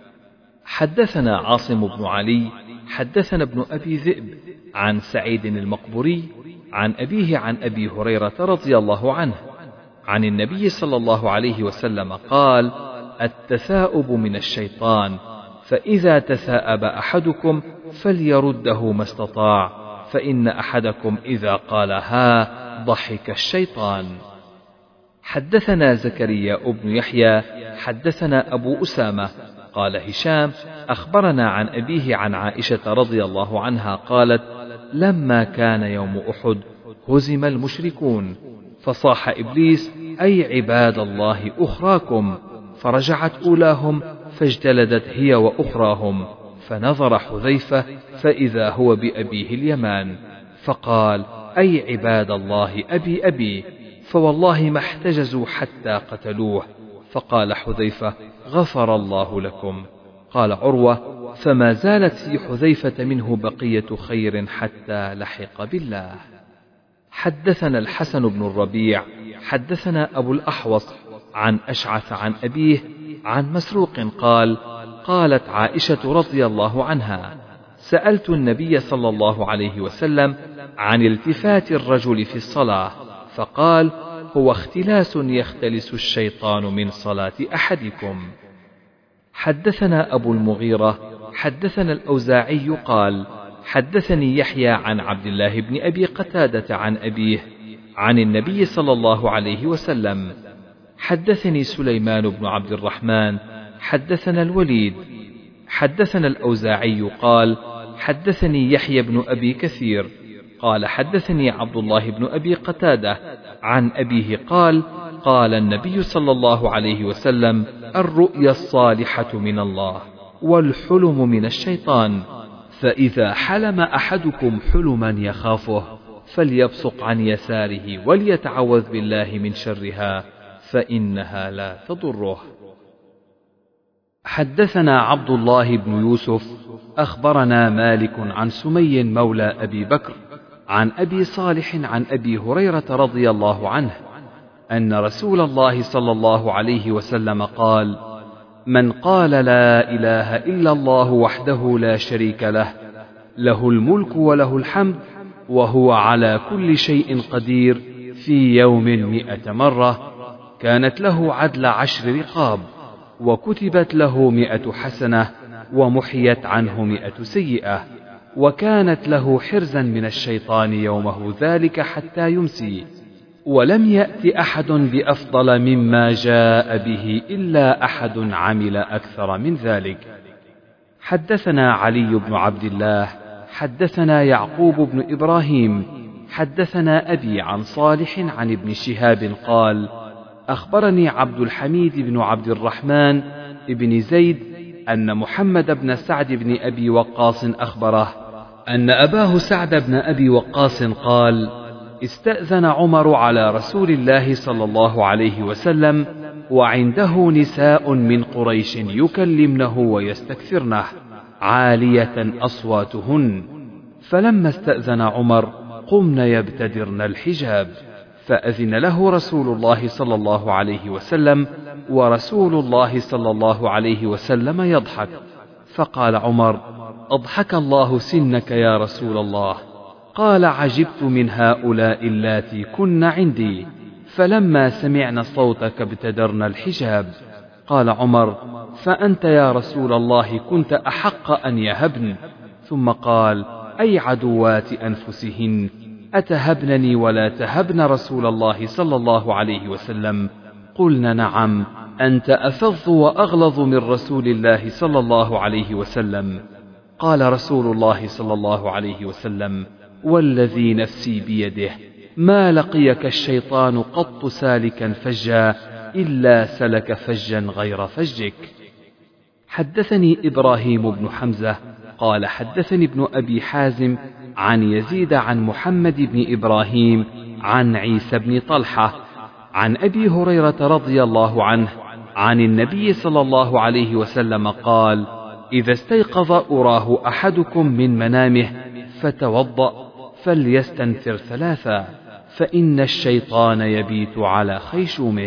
حدثنا عاصم بن علي حدثنا ابن أبي ذئب عن سعيد المقبوري عن أبيه عن أبي هريرة رضي الله عنه عن النبي صلى الله عليه وسلم قال: التثاؤب من الشيطان، فإذا تثاءب أحدكم فليرده ما استطاع، فإن أحدكم إذا قالها ضحك الشيطان. حدثنا زكريا بن يحيى حدثنا أبو أسامة قال هشام أخبرنا عن أبيه عن عائشة رضي الله عنها قالت: لما كان يوم أحد هزم المشركون، فصاح إبليس: أي عباد الله أخراكم، فرجعت أولاهم فاجتلدت هي وأخراهم، فنظر حذيفة فإذا هو بأبيه اليمان، فقال: أي عباد الله أبي، فوالله ما احتجزوا حتى قتلوه. فقال حذيفة: غفر الله لكم. قال عروة: فما زالت في حذيفة منه بقية خير حتى لحق بالله. حدثنا الحسن بن الربيع حدثنا أبو الأحوص عن أشعث عن أبيه عن مسروق قال: قالت عائشة رضي الله عنها: سألت النبي صلى الله عليه وسلم عن التفات الرجل في الصلاة، فقال: هو اختلاس يختلس الشيطان من صلاة أحدكم. حدثنا أبو المغيرة حدثنا الأوزاعي قال: حدثني يحيى عن عبد الله بن أبي قتادة عن أبيه عن النبي صلى الله عليه وسلم. حدثني سليمان بن عبد الرحمن حدثنا الوليد حدثنا الأوزاعي قال: حدثني يحيى بن أبي كثير قال: حدثني عبد الله بن أبي قتادة عن أبيه قال: قال النبي صلى الله عليه وسلم: الرؤيا الصالحة من الله، والحلم من الشيطان، فإذا حلم أحدكم حلما يخافه فليبصق عن يساره وليتعوذ بالله من شرها فإنها لا تضره. حدثنا عبد الله بن يوسف أخبرنا مالك عن سمي مولى أبي بكر عن أبي صالح عن أبي هريرة رضي الله عنه أن رسول الله صلى الله عليه وسلم قال: من قال لا إله إلا الله وحده لا شريك له، له الملك وله الحمد وهو على كل شيء قدير، في يوم 100 مرة، كانت له عدل 10 رقاب، وكتبت له 100 حسنة، ومحيت عنه 100 سيئة، وكانت له حرزا من الشيطان يومه ذلك حتى يمسي، ولم يأت أحد بأفضل مما جاء به إلا أحد عمل أكثر من ذلك. حدثنا علي بن عبد الله حدثنا يعقوب بن إبراهيم حدثنا أبي عن صالح عن ابن شهاب قال: أخبرني عبد الحميد بن عبد الرحمن بن زيد أن محمد بن سعد بن أبي وقاص أخبره أن أباه سعد بن أبي وقاص قال: استأذن عمر على رسول الله صلى الله عليه وسلم وعنده نساء من قريش يكلمنه ويستكثرنه عالية أصواتهن، فلما استأذن عمر قمن يبتدرن الحجاب، فأذن له رسول الله صلى الله عليه وسلم، ورسول الله صلى الله عليه وسلم يضحك، فقال عمر: أضحك الله سنك يا رسول الله. قال: عجبت من هؤلاء اللاتي كن عندي، فلما سمعن صوتك ابتدرن الحجاب. قال عمر: فأنت يا رسول الله كنت أحق أن يهبن. ثم قال: أي عدوات أنفسهن، أتهبنني ولا تهبن رسول الله صلى الله عليه وسلم؟ قلنا: نعم، أنت أفظ وأغلظ من رسول الله صلى الله عليه وسلم. قال رسول الله صلى الله عليه وسلم: والذي نفسي بيده، ما لقيك الشيطان قط سالكا فجا إلا سلك فجا غير فجك. حدثني إبراهيم بن حمزة قال: حدثني ابن أبي حازم عن يزيد عن محمد بن إبراهيم عن عيسى بن طلحة عن أبي هريرة رضي الله عنه عن النبي صلى الله عليه وسلم قال: إذا استيقظ أراه أحدكم من منامه فتوضأ فليستنثر 3، فإن الشيطان يبيت على خيشومه.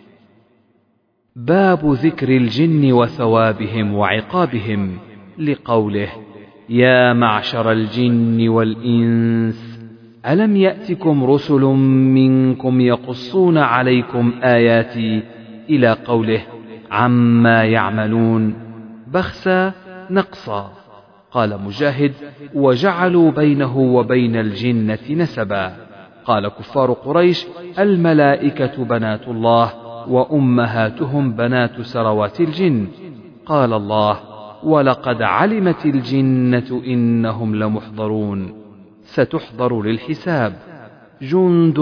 باب ذكر الجن وثوابهم وعقابهم، لقوله: يا معشر الجن والإنس ألم يأتكم رسل منكم يقصون عليكم آياتي، إلى قوله: عما يعملون، بخسا نقصا. قال مجاهد: وجعلوا بينه وبين الجنة نسبا. قال كفار قريش: الملائكة بنات الله وأمهاتهم بنات سروات الجن. قال الله: ولقد علمت الجنة إنهم لمحضرون، ستحضر للحساب، جند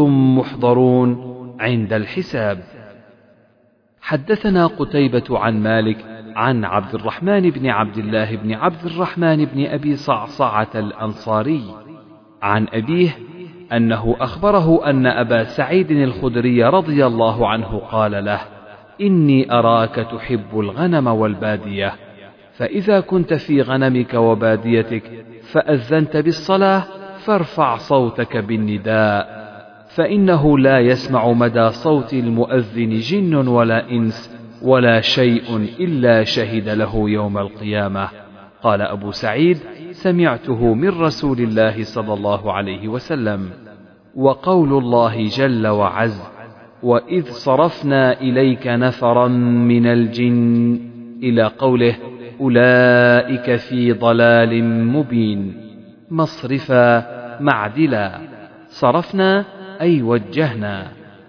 محضرون عند الحساب. حدثنا قتيبة عن مالك عن عبد الرحمن بن عبد الله بن عبد الرحمن بن أبي صعصعة الأنصاري عن أبيه أنه أخبره أن أبا سعيد الخدري رضي الله عنه قال له: إني أراك تحب الغنم والبادية، فإذا كنت في غنمك وباديتك فأذنت بالصلاة فارفع صوتك بالنداء، فإنه لا يسمع مدى صوت المؤذن جن ولا إنس ولا شيء إلا شهد له يوم القيامة. قال أبو سعيد: سمعته من رسول الله صلى الله عليه وسلم. وقول الله جل وعز: وإذ صرفنا إليك نفرا من الجن، إلى قوله: أولئك في ضلال مبين. مصرفا معدلا، صرفنا أي وجهنا.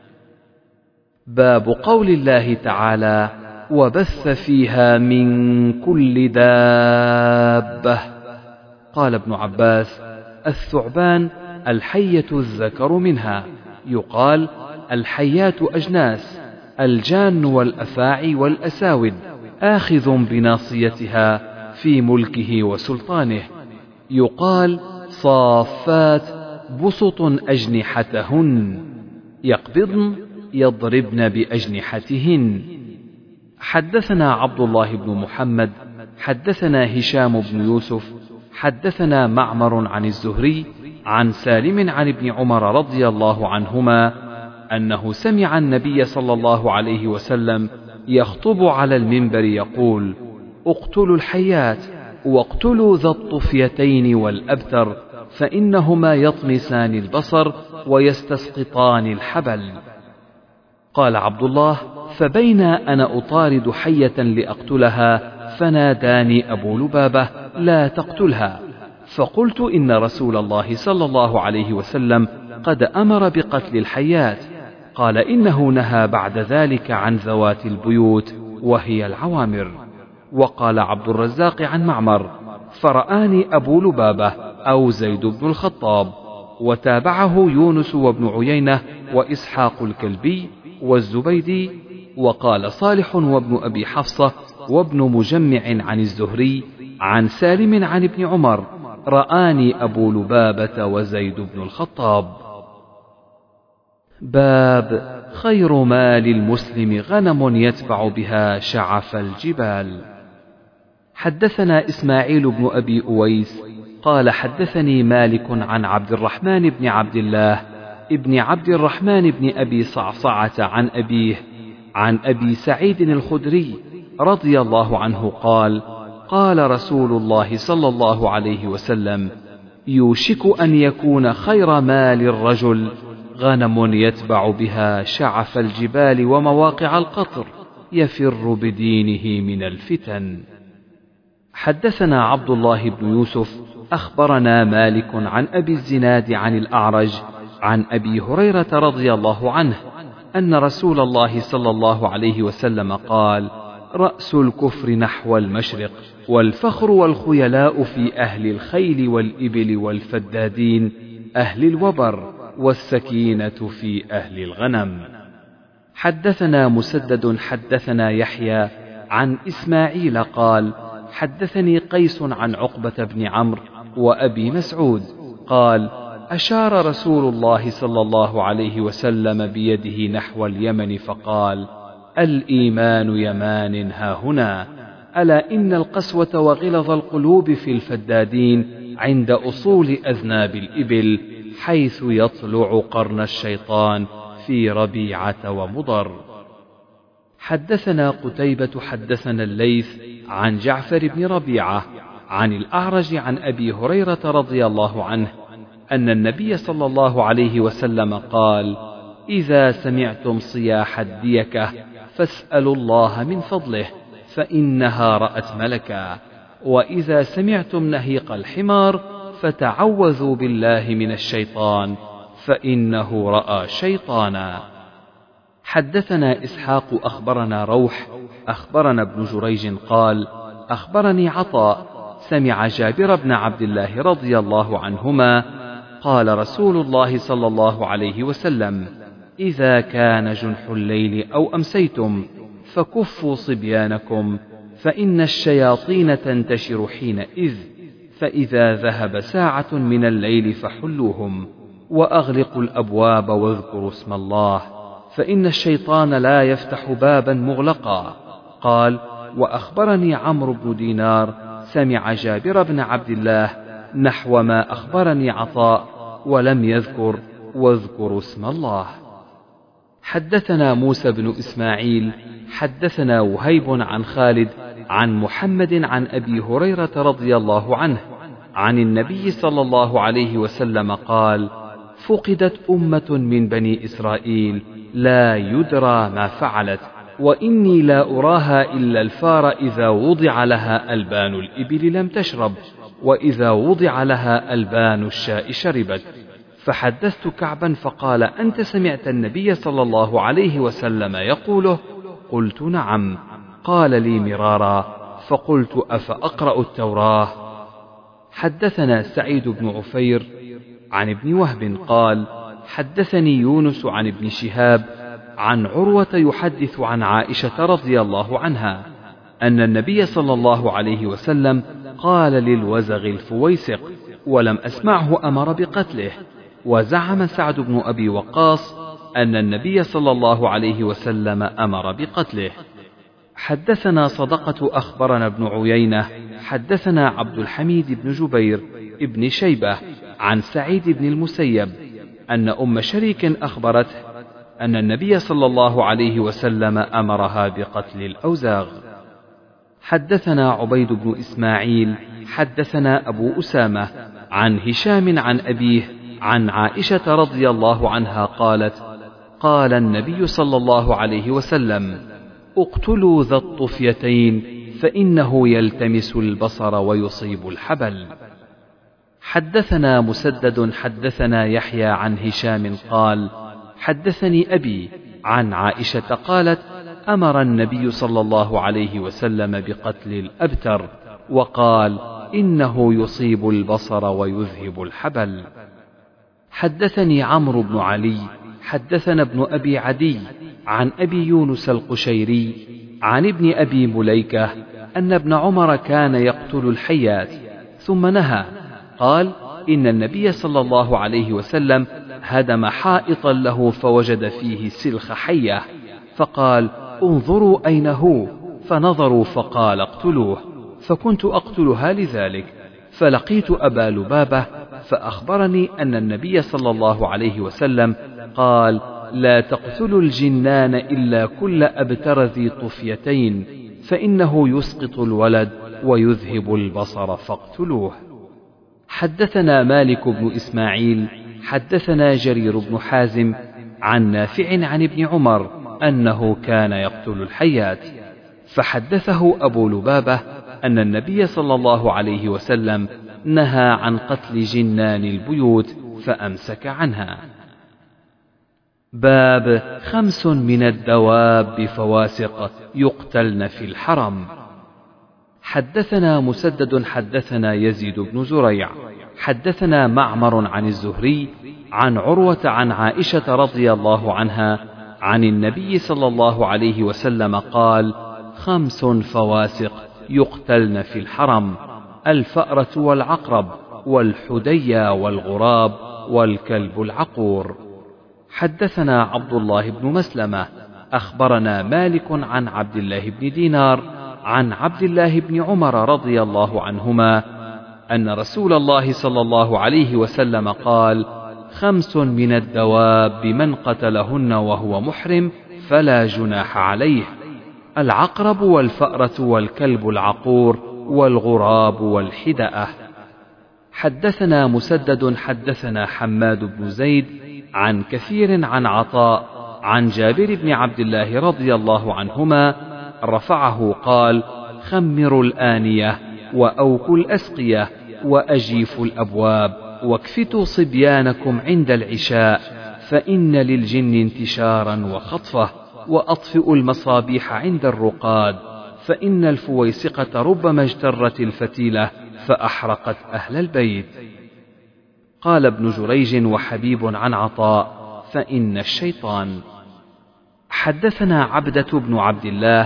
باب قول الله تعالى: وبث فيها من كل دابة. قال ابن عباس: الثعبان الحية الذكر منها، يقال الحيات أجناس، الجان والأفاعي والأساود، آخذ بناصيتها في ملكه وسلطانه. يقال صافات بسط أجنحتهن، يقبضن يضربن بأجنحتهن. حدثنا عبد الله بن محمد حدثنا هشام بن يوسف حدثنا معمر عن الزهري عن سالم عن ابن عمر رضي الله عنهما أنه سمع النبي صلى الله عليه وسلم يخطب على المنبر يقول: اقتلوا الحيات واقتلوا ذا الطفيتين والأبتر، فإنهما يطمسان البصر ويستسقطان الحبل. قال عبد الله: فبينا أنا أطارد حية لأقتلها فناداني أبو لبابة: لا تقتلها. فقلت: إن رسول الله صلى الله عليه وسلم قد أمر بقتل الحيات. قال: إنه نهى بعد ذلك عن ذوات البيوت وهي العوامر. وقال عبد الرزاق عن معمر: فرآني أبو لبابة أو زيد بن الخطاب. وتابعه يونس وابن عيينة وإسحاق الكلبي والزبيدي. وقال صالح وابن أبي حفصة وابن مجمع عن الزهري عن سالم عن ابن عمر: رآني أبو لبابة وزيد بن الخطاب. باب خير مال المسلم غنم يتبع بها شعف الجبال. حدثنا إسماعيل بن أبي أويس قال حدثني مالك عن عبد الرحمن بن عبد الله ابن عبد الرحمن بن أبي صعصعة عن أبيه عن أبي سعيد الخدري رضي الله عنه قال: قال رسول الله صلى الله عليه وسلم: يوشك أن يكون خير مال الرجل غنم يتبع بها شعف الجبال ومواقع القطر، يفر بدينه من الفتن. حدثنا عبد الله بن يوسف أخبرنا مالك عن أبي الزناد عن الأعرج عن أبي هريرة رضي الله عنه أن رسول الله صلى الله عليه وسلم قال: رأس الكفر نحو المشرق، والفخر والخيلاء في أهل الخيل والإبل والفدادين أهل الوبر، والسكينة في أهل الغنم. حدثنا مسدد حدثنا يحيى عن إسماعيل قال: حدثني قيس عن عقبة بن عمرو وأبي مسعود قال: أشار رسول الله صلى الله عليه وسلم بيده نحو اليمن فقال: الإيمان يمان هاهنا، ألا إن القسوة وغلظ القلوب في الفدادين عند أصول أذناب الإبل، حيث يطلع قرن الشيطان في ربيعة ومضر. حدثنا قتيبة حدثنا الليث عن جعفر بن ربيعة عن الأعرج عن أبي هريرة رضي الله عنه أن النبي صلى الله عليه وسلم قال: إذا سمعتم صياح الديكة فاسألوا الله من فضله، فإنها رأت ملكا، وإذا سمعتم نهيق الحمار فتعوذوا بالله من الشيطان، فإنه رأى شيطانا. حدثنا إسحاق أخبرنا روح أخبرنا ابن جريج قال: أخبرني عطاء سمع جابر بن عبد الله رضي الله عنهما قال: رسول الله صلى الله عليه وسلم: إذا كان جنح الليل أو أمسيتم فكفوا صبيانكم، فإن الشياطين تنتشر حينئذ، فإذا ذهب ساعة من الليل فحلوهم، وأغلقوا الأبواب واذكروا اسم الله، فإن الشيطان لا يفتح بابا مغلقا. قال: وأخبرني عمرو بن دينار سمع جابر بن عبد الله نحو ما أخبرني عطاء، ولم يذكر واذكروا اسم الله. حدثنا موسى بن إسماعيل حدثنا وهيب عن خالد عن محمد عن أبي هريرة رضي الله عنه عن النبي صلى الله عليه وسلم قال: فقدت أمة من بني إسرائيل لا يدرى ما فعلت، وإني لا أراها إلا الفار إذا وضع لها ألبان الإبل لم تشرب، وإذا وضع لها ألبان الشاء شربت. فحدثت كعبا فقال: أنت سمعت النبي صلى الله عليه وسلم يقوله؟ قلت: نعم. قال لي مرارا، فقلت: أفأقرأ التوراة؟ حدثنا سعيد بن عفير عن ابن وهب قال: حدثني يونس عن ابن شهاب عن عروة يحدث عن عائشة رضي الله عنها أن النبي صلى الله عليه وسلم قال للوزغ الفويسق، ولم أسمعه أمر بقتله. وزعم سعد بن أبي وقاص أن النبي صلى الله عليه وسلم أمر بقتله. حدثنا صدقة أخبرنا ابن عيينة حدثنا عبد الحميد بن جبير ابن شيبة عن سعيد بن المسيب أن أم شريك أخبرته أن النبي صلى الله عليه وسلم أمرها بقتل الأوزاغ. حدثنا عبيد بن إسماعيل حدثنا أبو أسامة عن هشام عن أبيه عن عائشة رضي الله عنها قالت: قال النبي صلى الله عليه وسلم: اقتلوا ذا الطفيتين فإنه يلتمس البصر ويصيب الحبل. حدثنا مسدد حدثنا يحيى عن هشام قال: حدثني أبي عن عائشة قالت: أمر النبي صلى الله عليه وسلم بقتل الأبتر، وقال: إنه يصيب البصر ويذهب الحبل. حدثني عمرو بن علي حدثنا ابن أبي عدي عن أبي يونس القشيري عن ابن أبي مليكة أن ابن عمر كان يقتل الحيات ثم نهى. قال: إن النبي صلى الله عليه وسلم هدم حائطا له فوجد فيه سلخ حية، فقال: انظروا أين هو، فنظروا فقال: اقتلوه، فكنت أقتلها لذلك، فلقيت أبا لبابة فأخبرني أن النبي صلى الله عليه وسلم قال: لا تقتلوا الجنان إلا كل أبتر ذي طفيتين، فإنه يسقط الولد ويذهب البصر فاقتلوه. حدثنا مالك بن إسماعيل حدثنا جرير بن حازم عن نافع عن ابن عمر أنه كان يقتل الحيات، فحدثه أبو لبابة أن النبي صلى الله عليه وسلم نهى عن قتل جنان البيوت فأمسك عنها. باب 5 من الدواب فواسق يقتلن في الحرم. حدثنا مسدد حدثنا يزيد بن زريع حدثنا معمر عن الزهري عن عروة عن عائشة رضي الله عنها عن النبي صلى الله عليه وسلم قال: 5 فواسق يقتلن في الحرم: الفأرة والعقرب والحديا والغراب والكلب العقور. حدثنا عبد الله بن مسلمة أخبرنا مالك عن عبد الله بن دينار عن عبد الله بن عمر رضي الله عنهما أن رسول الله صلى الله عليه وسلم قال: 5 من الدواب من قتلهن وهو محرم فلا جناح عليه: العقرب والفأرة والكلب العقور والغراب والحدأة. حدثنا مسدد حدثنا حماد بن زيد عن كثير عن عطاء عن جابر بن عبد الله رضي الله عنهما رفعه قال: خمروا الآنية وأوكوا الأسقية وأجيفوا الأبواب واكفتوا صبيانكم عند العشاء، فإن للجن انتشارا وخطفة، وأطفئوا المصابيح عند الرقاد، فإن الفويسقة ربما اجترت الفتيلة فأحرقت أهل البيت. قال ابن جريج وحبيب عن عطاء: فإن الشيطان. حدثنا عبدة بن عبد الله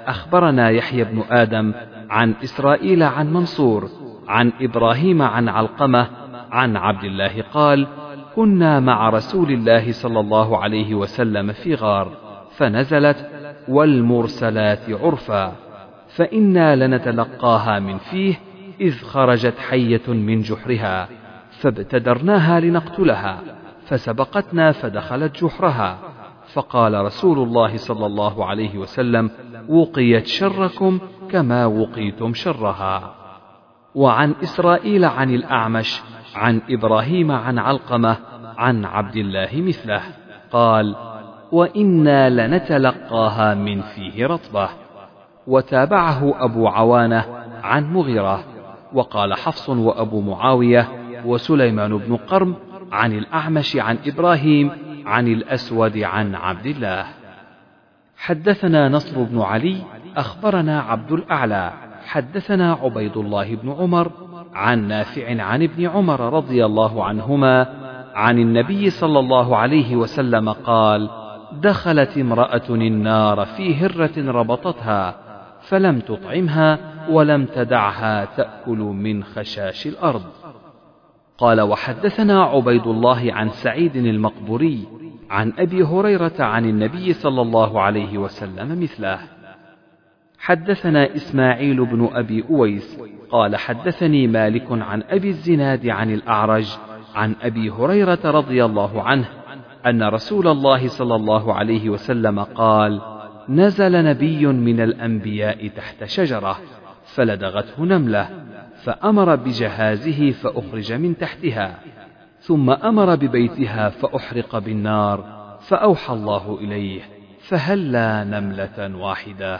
أخبرنا يحيى بن آدم عن إسرائيل عن منصور عن إبراهيم عن علقمة عن عبد الله قال: كنا مع رسول الله صلى الله عليه وسلم في غار، فنزلت: والمرسلات عرفا، فإنا لنتلقاها من فيه، إذ خرجت حية من جحرها، فابتدرناها لنقتلها، فسبقتنا فدخلت جحرها، فقال رسول الله صلى الله عليه وسلم: وقيت شركم كما وقيتم شرها. وعن إسرائيل عن الأعمش عن إبراهيم عن علقمة عن عبد الله مثله قال: وإنا لنتلقاها من فيه رطبة. وتابعه أبو عوانة عن مغيرة. وقال حفص وأبو معاوية وسليمان بن قرم عن الأعمش عن إبراهيم عن الأسود عن عبد الله. حدثنا نصر بن علي أخبرنا عبد الأعلى حدثنا عبيد الله بن عمر عن نافع عن ابن عمر رضي الله عنهما عن النبي صلى الله عليه وسلم قال: دخلت امرأة النار في هرة ربطتها، فلم تطعمها ولم تدعها تأكل من خشاش الأرض. قال: وحدثنا عبيد الله عن سعيد المقبوري عن أبي هريرة عن النبي صلى الله عليه وسلم مثله. حدثنا إسماعيل بن أبي أويس قال: حدثني مالك عن أبي الزناد عن الأعرج عن أبي هريرة رضي الله عنه أن رسول الله صلى الله عليه وسلم قال: نزل نبي من الأنبياء تحت شجرة، فلدغته نملة، فأمر بجهازه فأخرج من تحتها، ثم أمر ببيتها فأحرق بالنار، فأوحى الله إليه: فهلا نملة واحدة.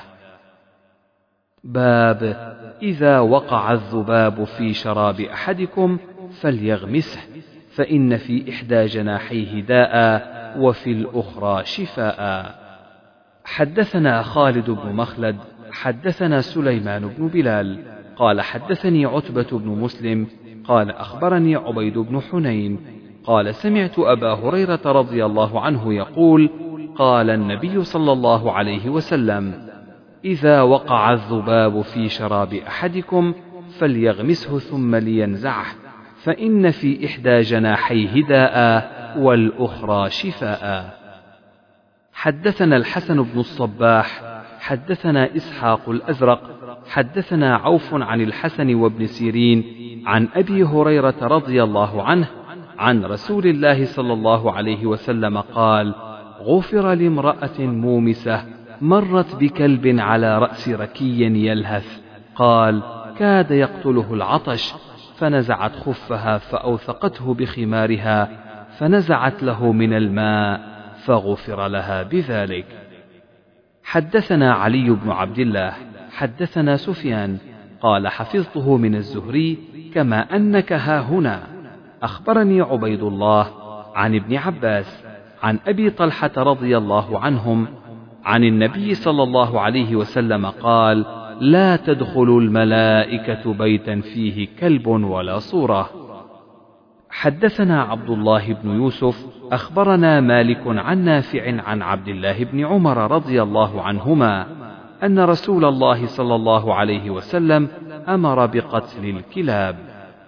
باب إذا وقع الذباب في شراب أحدكم فليغمسه، فإن في إحدى جناحيه داء وفي الأخرى شفاء. حدثنا خالد بن مخلد حدثنا سليمان بن بلال قال: حدثني عتبة بن مسلم قال: أخبرني عبيد بن حنين قال: سمعت أبا هريرة رضي الله عنه يقول: قال النبي صلى الله عليه وسلم: إذا وقع الذباب في شراب أحدكم فليغمسه ثم لينزعه، فإن في إحدى جناحيه داء والأخرى شفاء. حدثنا الحسن بن الصباح حدثنا إسحاق الأزرق حدثنا عوف عن الحسن وابن سيرين عن أبي هريرة رضي الله عنه عن رسول الله صلى الله عليه وسلم قال: غفر لامرأة مومسة مرت بكلب على رأس ركي يلهث، قال: كاد يقتله العطش، فنزعت خفها فأوثقته بخمارها، فنزعت له من الماء، فغفر لها بذلك. حدثنا علي بن عبد الله حدثنا سفيان قال: حفظته من الزهري كما أنك هاهنا. أخبرني عبيد الله عن ابن عباس عن أبي طلحة رضي الله عنهم عن النبي صلى الله عليه وسلم قال: لا تدخل الملائكة بيتا فيه كلب ولا صورة. حدثنا عبد الله بن يوسف أخبرنا مالك عن نافع عن عبد الله بن عمر رضي الله عنهما أن رسول الله صلى الله عليه وسلم أمر بقتل الكلاب.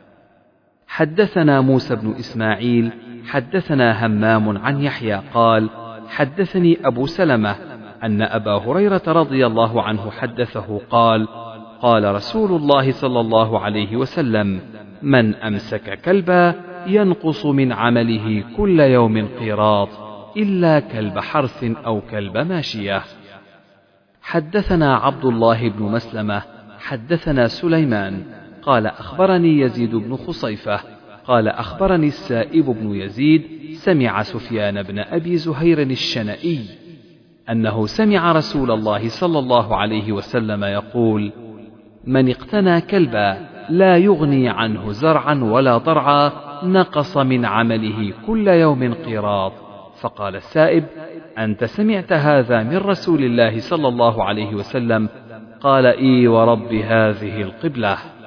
حدثنا موسى بن إسماعيل حدثنا همام عن يحيى قال: حدثني أبو سلمة أن أبا هريرة رضي الله عنه حدثه قال: قال رسول الله صلى الله عليه وسلم: من أمسك كلبا ينقص من عمله كل يوم قيراط إلا كلب حرث أو كلب ماشية. حدثنا عبد الله بن مسلمة حدثنا سليمان قال: أخبرني يزيد بن خصيفة قال: أخبرني السائب بن يزيد سمع سفيان بن أبي زهير الشنائي أنه سمع رسول الله صلى الله عليه وسلم يقول: من اقتنى كلبا لا يغني عنه زرعا ولا ضرعا نقص من عمله كل يوم قيراط. فقال السائب: أنت سمعت هذا من رسول الله صلى الله عليه وسلم؟ قال: إي ورب هذه القبلة.